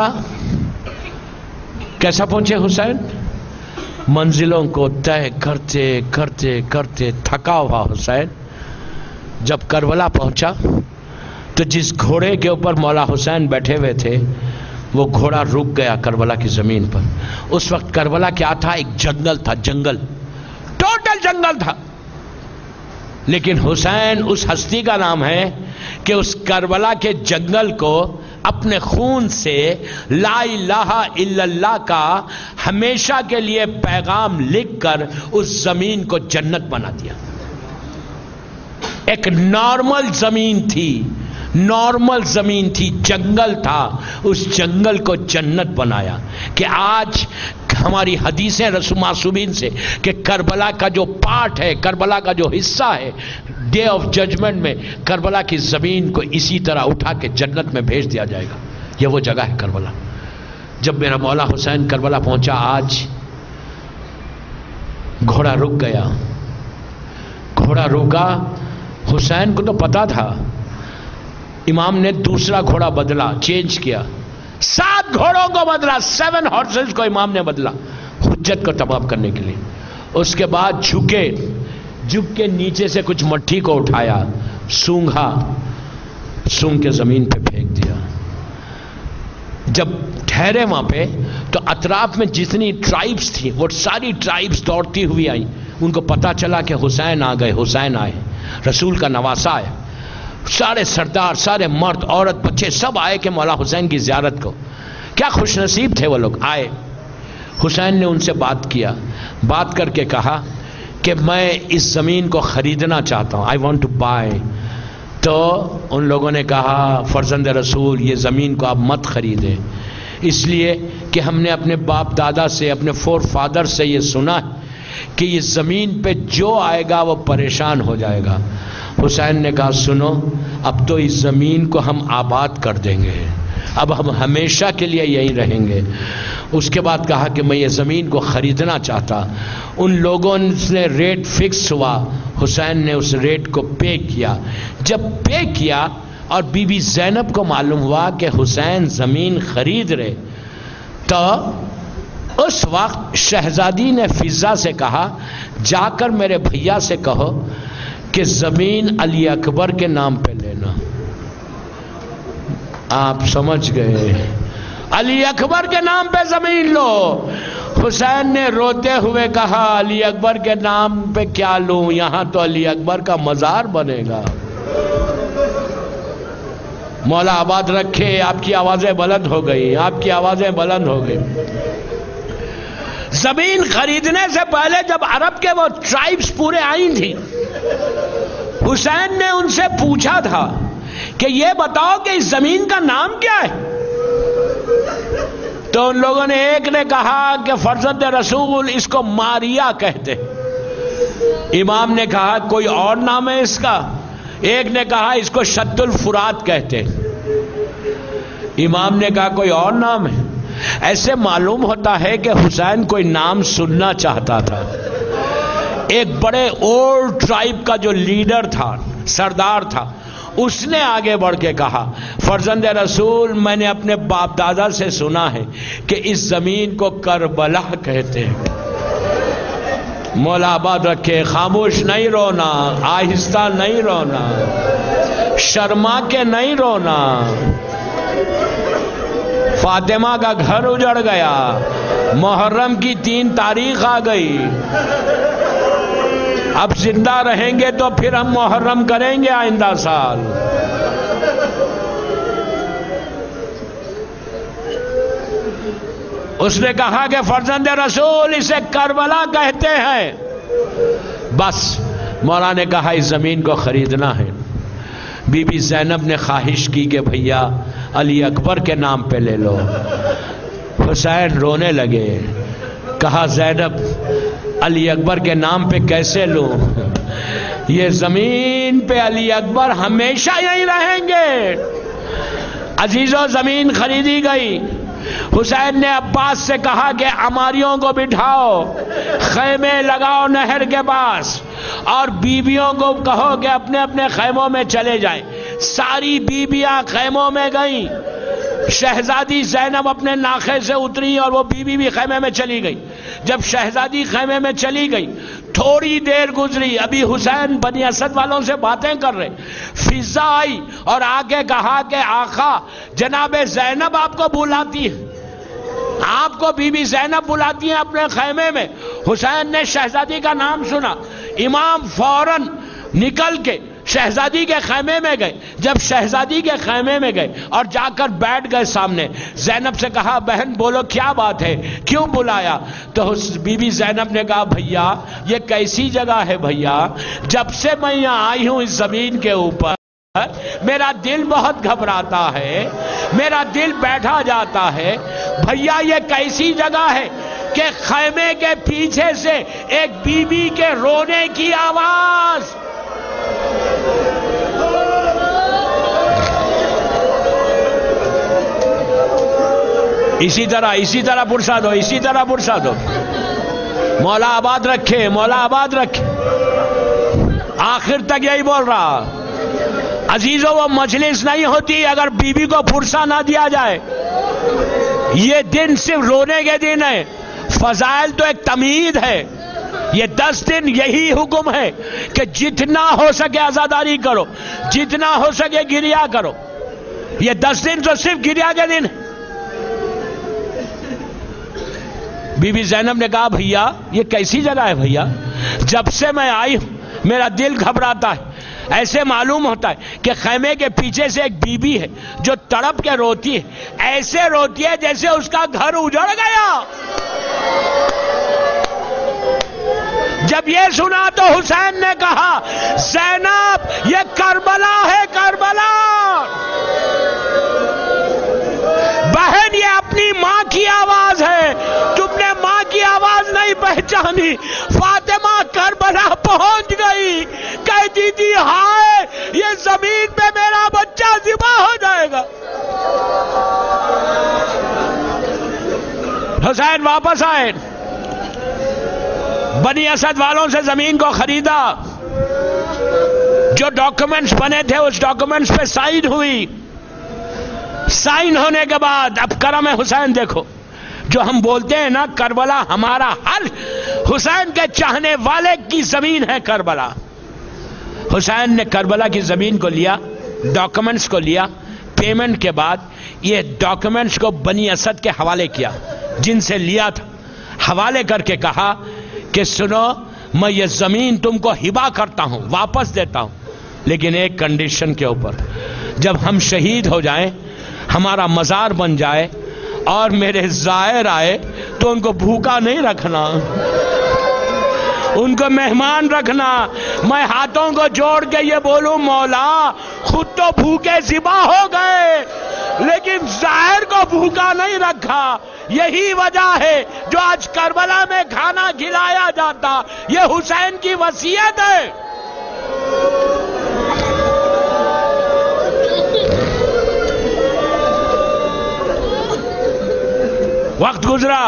کیسا پہنچے حسین؟ منزلوں کو طے کرتے کرتے کرتے تھکا ہوا حسین جب کربلا پہنچا تو جس گھوڑے کے اوپر مولا حسین بیٹھے ہوئے تھے وہ گھوڑا رک گیا کربلا کی زمین پر. اس وقت کربلا کیا تھا؟ ایک جنگل تھا، جنگل، ٹوٹل جنگل تھا. لیکن حسین اس ہستی کا نام ہے کہ اس کربلا کے جنگل کو اپنے خون سے لا الہ الا اللہ کا ہمیشہ کے لیے پیغام لکھ کر اس زمین کو جنت بنا دیا. ایک نارمل زمین تھی، نارمل زمین تھی، جنگل تھا، اس جنگل کو جنت بنایا. کہ آج ہماری حدیثیں رسول معصومین سے کہ کربلا کا جو پارٹ ہے، کربلا کا جو حصہ ہے، ڈے آف ججمنٹ میں کربلا کی زمین کو اسی طرح اٹھا کے جنت میں بھیج دیا جائے گا. یہ وہ جگہ ہے کربلا. جب میرا مولا حسین کربلا پہنچا، آج گھوڑا رک گیا. گھوڑا رکا، حسین کو تو پتا تھا. امام نے دوسرا گھوڑا بدلا، چینج کیا، 7 گھوڑوں کو بدلا، 7 ہارسز کو امام نے بدلا حجت کو تمام کرنے کے لیے. اس کے بعد جھک کے نیچے سے کچھ مٹی کو اٹھایا، سونگا، سونگ کے زمین پہ پھینک دیا. جب ٹھہرے وہاں پہ تو اطراف میں جتنی ٹرائبز تھی وہ ساری ٹرائبز دوڑتی ہوئی آئیں. ان کو پتا چلا کہ حسین آ گئے، حسین آئے، رسول کا نواسا ہے. سارے سردار، سارے مرد، عورت، بچے سب آئے کہ مولا حسین کی زیارت کو. کیا خوش نصیب تھے وہ لوگ. آئے، حسین نے ان سے بات کیا، بات کر کے کہا کہ میں اس زمین کو خریدنا چاہتا ہوں، آئی وانٹ ٹو بائی. تو ان لوگوں نے کہا فرزند رسول یہ زمین کو آپ مت خریدیں، اس لیے کہ ہم نے اپنے باپ دادا سے، اپنے فور فادر سے یہ سنا ہے کہ یہ زمین پہ جو آئے گا وہ پریشان ہو جائے گا. حسین نے کہا سنو، اب تو اس زمین کو ہم آباد کر دیں گے، اب ہم ہمیشہ کے لیے یہیں رہیں گے. اس کے بعد کہا کہ میں یہ زمین کو خریدنا چاہتا. ان لوگوں نے ریٹ فکس ہوا، حسین نے اس ریٹ کو پے کیا. جب پے کیا اور بی بی زینب کو معلوم ہوا کہ حسین زمین خرید رہے، تو اس وقت شہزادی نے فضہ سے کہا جا کر میرے بھیا سے کہو کہ زمین علی اکبر کے نام پہ لینا. آپ سمجھ گئے، علی اکبر کے نام پہ زمین لو. حسین نے روتے ہوئے کہا علی اکبر کے نام پہ کیا لوں، یہاں تو علی اکبر کا مزار بنے گا. مولا آباد رکھے. آپ کی آوازیں بلند ہو گئی، آپ کی آوازیں بلند ہو گئی. زمین خریدنے سے پہلے جب عرب کے وہ ٹرائبز پورے آئی تھی، حسین نے ان سے پوچھا تھا کہ یہ بتاؤ کہ اس زمین کا نام کیا ہے. تو ان لوگوں نے، ایک نے کہا کہ فرزند رسول اس کو ماریا کہتے. امام نے کہا کوئی اور نام ہے اس کا. ایک نے کہا اس کو شد الفرات کہتے. امام نے کہا کوئی اور نام ہے. ایسے معلوم ہوتا ہے کہ حسین کوئی نام سننا چاہتا تھا. ایک بڑے اولڈ ٹرائب کا جو لیڈر تھا، سردار تھا، اس نے آگے بڑھ کے کہا فرزند رسول میں نے اپنے باپ دادا سے سنا ہے کہ اس زمین کو کربلا کہتے ہیں. مولا آباد رکھے. خاموش نہیں رونا، آہستہ نہیں رونا، شرما کے نہیں رونا. فاطمہ کا گھر اجڑ گیا، محرم کی 3 تاریخ آ گئی. اب زندہ رہیں گے تو پھر ہم محرم کریں گے آئندہ سال. اس نے کہا کہ فرزند رسول اسے کربلا کہتے ہیں. بس مولا نے کہا اس زمین کو خریدنا ہے. بی بی زینب نے خواہش کی کہ بھیا علی اکبر کے نام پہ لے لو. حسین رونے لگے. کہا زینب علی اکبر کے نام پہ کیسے لوں؟ یہ زمین پہ علی اکبر ہمیشہ یہیں رہیں گے. عزیزوں زمین خریدی گئی. حسین نے عباس سے کہا کہ عماریوں کو بٹھاؤ، خیمے لگاؤ نہر کے پاس، اور بیویوں کو کہو کہ اپنے اپنے خیموں میں چلے جائیں. ساری بیویاں خیموں میں گئیں. شہزادی زینب اپنے ناخے سے اتری اور وہ بیوی بھی خیمے میں چلی گئی. جب شہزادی خیمے میں چلی گئی تھوڑی دیر گزری، ابھی حسین بنی اسد والوں سے باتیں کر رہے، فضا آئی اور آگے کہا کہ آقا جناب زینب آپ کو بلاتی ہے، آپ کو بی بی زینب بلاتی ہیں اپنے خیمے میں۔ حسین نے شہزادی کا نام سنا، امام فوراً نکل کے شہزادی کے خیمے میں گئے۔ جب شہزادی کے خیمے میں گئے اور جا کر بیٹھ گئے سامنے، زینب سے کہا بہن بولو کیا بات ہے، کیوں بلایا؟ تو بی بی زینب نے کہا بھیا یہ کیسی جگہ ہے بھیا، جب سے میں یہاں آئی ہوں اس زمین کے اوپر میرا دل بہت گھبراتا ہے، میرا دل بیٹھا جاتا ہے۔ بھیا یہ کیسی جگہ ہے کہ خیمے کے پیچھے سے ایک بی بی کے رونے کی آواز۔ اسی طرح پرساد ہو، اسی طرح پرساد ہو۔ مولا آباد رکھے، مولا آباد رکھے۔ آخر تک یہی بول رہا عزیزوں، وہ مجلس نہیں ہوتی اگر بی بی کو پرسا نہ دیا جائے۔ یہ دن صرف رونے کے دن ہے، فضائل تو ایک تمہید ہے۔ یہ 10 دن یہی حکم ہے کہ جتنا ہو سکے عزاداری کرو، جتنا ہو سکے گریا کرو۔ یہ 10 دن تو صرف گریا کے دن ہے۔ بی بی زینب نے کہا بھیا یہ کیسی جگہ ہے بھیا، جب سے میں آئی ہوں میرا دل گھبراتا ہے، ایسے معلوم ہوتا ہے کہ خیمے کے پیچھے سے ایک بی بی ہے جو تڑپ کے روتی ہے، ایسے روتی ہے جیسے اس کا گھر اجڑ گیا۔ جب یہ سنا تو حسین نے کہا زینب یہ کربلا ہے، کربلا۔ بہن یہ اپنی ماں کی آواز ہے، تم نے ماں کی آواز نہیں پہچانی۔ فاطمہ کربلا پہنچ گئی، کہتی تھی ہائے یہ زمین پہ میرا بچہ ذبح ہو جائے گا۔ حسین واپس آئے، بنی اسد والوں سے زمین کو خریدا، جو ڈاکومنٹس بنے تھے اس ڈاکومنٹس پہ سائن ہوئی۔ سائن ہونے کے بعد اب کرم حسین دیکھو، جو ہم بولتے ہیں نا کربلا ہمارا ہر حسین کے چاہنے والے کی زمین ہے کربلا۔ حسین نے کربلا کی زمین کو لیا، ڈاکومنٹس کو لیا، پیمنٹ کے بعد یہ ڈاکومنٹس کو بنی اسد کے حوالے کیا، جن سے لیا تھا، حوالے کر کے کہا کہ سنو میں یہ زمین تم کو ہبہ کرتا ہوں، واپس دیتا ہوں، لیکن ایک کنڈیشن کے اوپر، جب ہم شہید ہو جائیں، ہمارا مزار بن جائے اور میرے زائر آئے تو ان کو بھوکا نہیں رکھنا، ان کو مہمان رکھنا۔ میں ہاتھوں کو جوڑ کے یہ بولوں مولا خود تو بھوکے ذبح ہو گئے لیکن زائر کو بھوکا نہیں رکھا۔ یہی وجہ ہے جو آج کربلا میں کھانا کھلایا جاتا، یہ حسین کی وصیت ہے۔ وقت گزرا،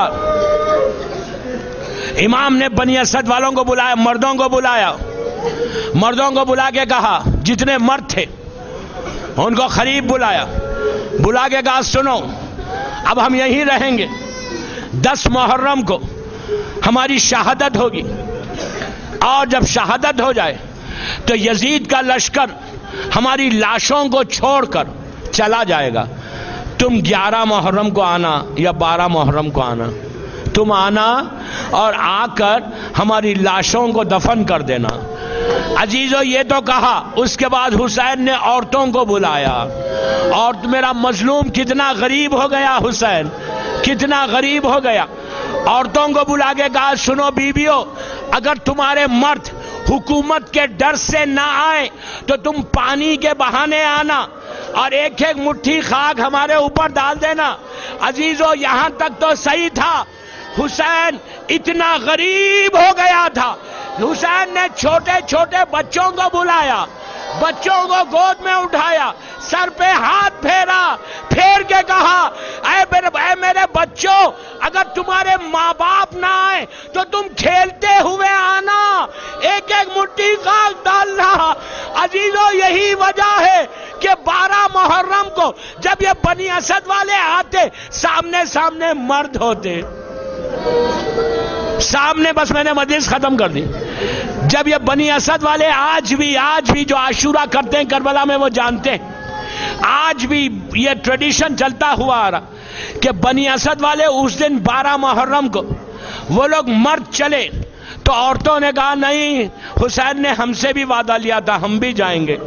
امام نے بنی اسد والوں کو بلایا، مردوں کو بلایا، مردوں کو بلا کے کہا، جتنے مرد تھے ان کو قریب بلایا، بلا کے کہا سنو اب ہم یہیں رہیں گے، 10 محرم کو ہماری شہادت ہوگی، اور جب شہادت ہو جائے تو یزید کا لشکر ہماری لاشوں کو چھوڑ کر چلا جائے گا، تم 11 محرم کو آنا یا 12 محرم کو آنا، تم آنا اور آ کر ہماری لاشوں کو دفن کر دینا۔ عزیزو یہ تو کہا، اس کے بعد حسین نے عورتوں کو بلایا، اور میرا مظلوم کتنا غریب ہو گیا، حسین کتنا غریب ہو گیا۔ عورتوں کو بلا کے کہا سنو بیویو، اگر تمہارے مرد حکومت کے ڈر سے نہ آئے تو تم پانی کے بہانے آنا اور ایک ایک مٹھی خاک ہمارے اوپر ڈال دینا۔ عزیزو یہاں تک تو صحیح تھا، حسین اتنا غریب ہو گیا تھا، حسین نے چھوٹے چھوٹے بچوں کو بلایا، بچوں کو گود میں اٹھایا، سر پہ ہاتھ پھیرا، پھیر کے کہا اے میرے بچوں، اگر تمہارے ماں باپ نہ آئے تو تم کھیلتے ہوئے آنا، ایک ایک مٹھی خاک ڈالنا۔ عزیزو یہی وجہ ہے کہ 12 محرم کو جب یہ بنی اسد والے آتے، سامنے سامنے مرد ہوتے، سامنے، بس میں نے مجلس ختم کر دی، جب یہ بنی اسد والے آج بھی جو عاشورہ کرتے ہیں کربلا میں، وہ جانتے ہیں، آج بھی یہ ٹریڈیشن چلتا ہوا آ رہا کہ بنی اسد والے اس دن 12 محرم کو وہ لوگ مرد چلے تو عورتوں نے کہا نہیں، حسین نے ہم سے بھی وعدہ لیا تھا، ہم بھی جائیں گے۔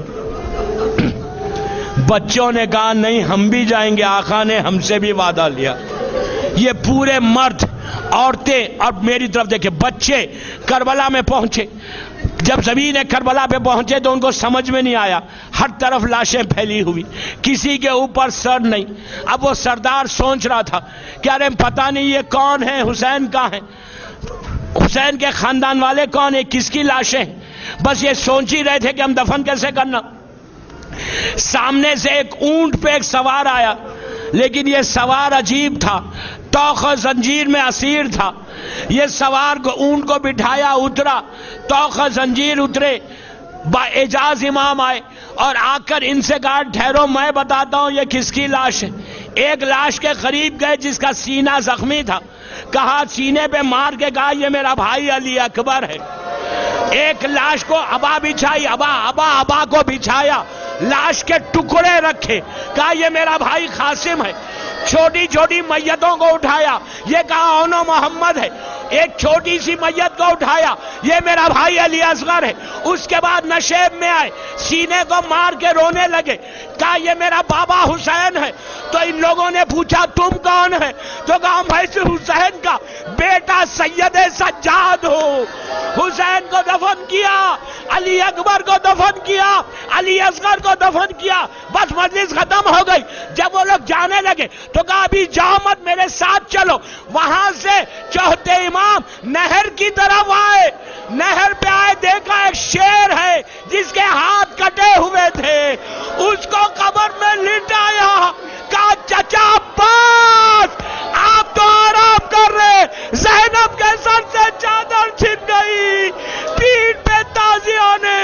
بچوں نے کہا نہیں، ہم بھی جائیں گے، آقا نے ہم سے بھی وعدہ لیا۔ یہ پورے مرد، عورتیں اور میری طرف دیکھیں بچے کربلا میں پہنچے۔ جب زمین کربلا پہ پہنچے تو ان کو سمجھ میں نہیں آیا، ہر طرف لاشیں پھیلی ہوئی، کسی کے اوپر سر نہیں۔ اب وہ سردار سوچ رہا تھا کہ ارے پتہ نہیں یہ کون ہے، حسین کہاں ہے، حسین کے خاندان والے کون ہیں، کس کی لاشیں ہیں، بس یہ سوچ ہی رہے تھے کہ ہم دفن کیسے کرنا۔ سامنے سے ایک اونٹ پہ ایک سوار آیا، لیکن یہ سوار عجیب تھا، توق و زنجیر میں اسیر تھا۔ یہ سوار کو اونٹ کو بٹھایا، اترا، توق و زنجیر اترے، با اعجاز امام آئے اور آ کر ان سے کہا ٹھہرو میں بتاتا ہوں یہ کس کی لاش ہے۔ ایک لاش کے قریب گئے جس کا سینہ زخمی تھا، کہا سینے پہ مار کے کہا یہ میرا بھائی علی اکبر ہے۔ ایک لاش کو ابا بچھائی، ابا کو بچھایا، لاش کے ٹکڑے رکھے، کہا یہ میرا بھائی قاسم ہے۔ چھوٹی چھوٹی میتوں کو اٹھایا، یہ کہا اونو محمد ہے۔ ایک چھوٹی سی میت کو اٹھایا، یہ میرا بھائی علی اصغر ہے۔ اس کے بعد نشیب میں آئے، سینے کو مار کے رونے لگے، کہا یہ میرا بابا حسین ہے۔ تو ان لوگوں نے پوچھا تم کون ہے؟ تو کہا میں حسین کا بیٹا سید سجاد ہو۔ حسین کو دفن کیا، علی اکبر کو دفن کیا، علی اصغر کو دفن کیا، بس مجلس ختم ہو گئی۔ جب وہ لوگ جانے لگے تو کہا ابھی جاؤ مت، میرے ساتھ چلو۔ وہاں سے چوتھے امام نہر کی طرف آئے، نہر پہ آئے، دیکھا ایک شیر ہے جس کے ہاتھ کٹے ہوئے تھے، اس کو قبر میں لٹایا، کہا چچا عباس آپ تو آرام کر رہے۔ زینب کے سر سے چادر چھن گئی، پیٹھ پہ تازیاں نے۔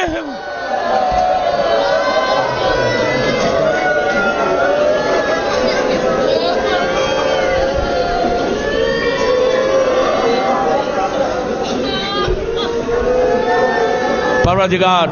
پروردگار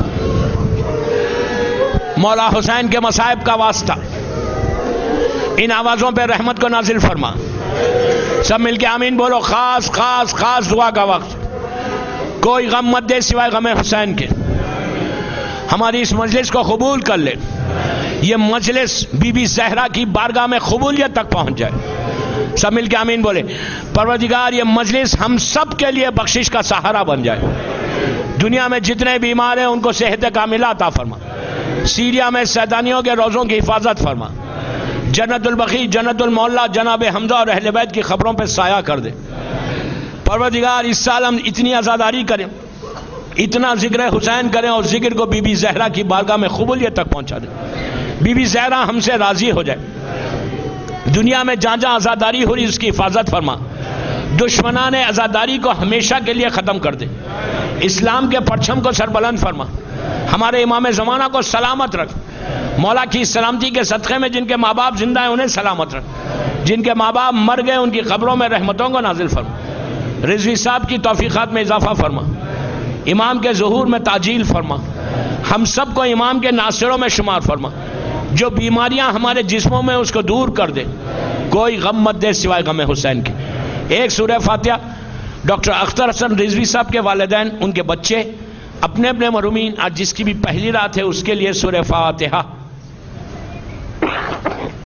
مولا حسین کے مصائب کا واسطہ ان آوازوں پہ رحمت کو نازل فرما۔ سب مل کے آمین بولو۔ خاص خاص خاص دعا کا وقت، کوئی غم مت دے سوائے غم حسین کے۔ ہماری اس مجلس کو قبول کر لے، یہ مجلس بی بی زہرا کی بارگاہ میں قبولیت تک پہنچ جائے۔ سب مل کے آمین بولے۔ پروردگار یہ مجلس ہم سب کے لیے بخشش کا سہارا بن جائے۔ دنیا میں جتنے بیمار ہیں ان کو صحت کاملہ عطا فرما۔ سیریا میں سیدانیوں کے روزوں کی حفاظت فرما۔ جنت البقیع، جنت المعلا جناب حمزہ اور اہل بیت کی خبروں پہ سایہ کر دے۔ پروردگار اس سال ہم اتنی عزاداری کریں، اتنا ذکر حسین کریں اور ذکر کو بی بی زہرا کی بارگاہ میں قبولیت تک پہنچا دیں۔ بی بی زہرا ہم سے راضی ہو جائے۔ دنیا میں جہاں جہاں عزاداری ہو رہی اس کی حفاظت فرما۔ دشمنان عزاداری کو ہمیشہ کے لیے ختم کر دے۔ اسلام کے پرچم کو سربلند فرما۔ ہمارے امام زمانہ کو سلامت رکھ۔ مولا کی سلامتی کے صدقے میں جن کے ماں باپ زندہ ہیں انہیں سلامت رکھ، جن کے ماں باپ مر گئے ان کی قبروں میں رحمتوں کو نازل فرما۔ رضوی صاحب کی توفیقات میں اضافہ فرما، امام کے ظہور میں تعجیل فرما، ہم سب کو امام کے ناصروں میں شمار فرما۔ جو بیماریاں ہمارے جسموں میں اس کو دور کر دے، کوئی غم مت دے سوائے غم حسین کے۔ ایک سورہ فاتحہ ڈاکٹر اختر حسن رضوی صاحب کے والدین، ان کے بچے، اپنے اپنے مرحومین، آج جس کی بھی پہلی رات ہے اس کے لیے سورہ فاتحہ۔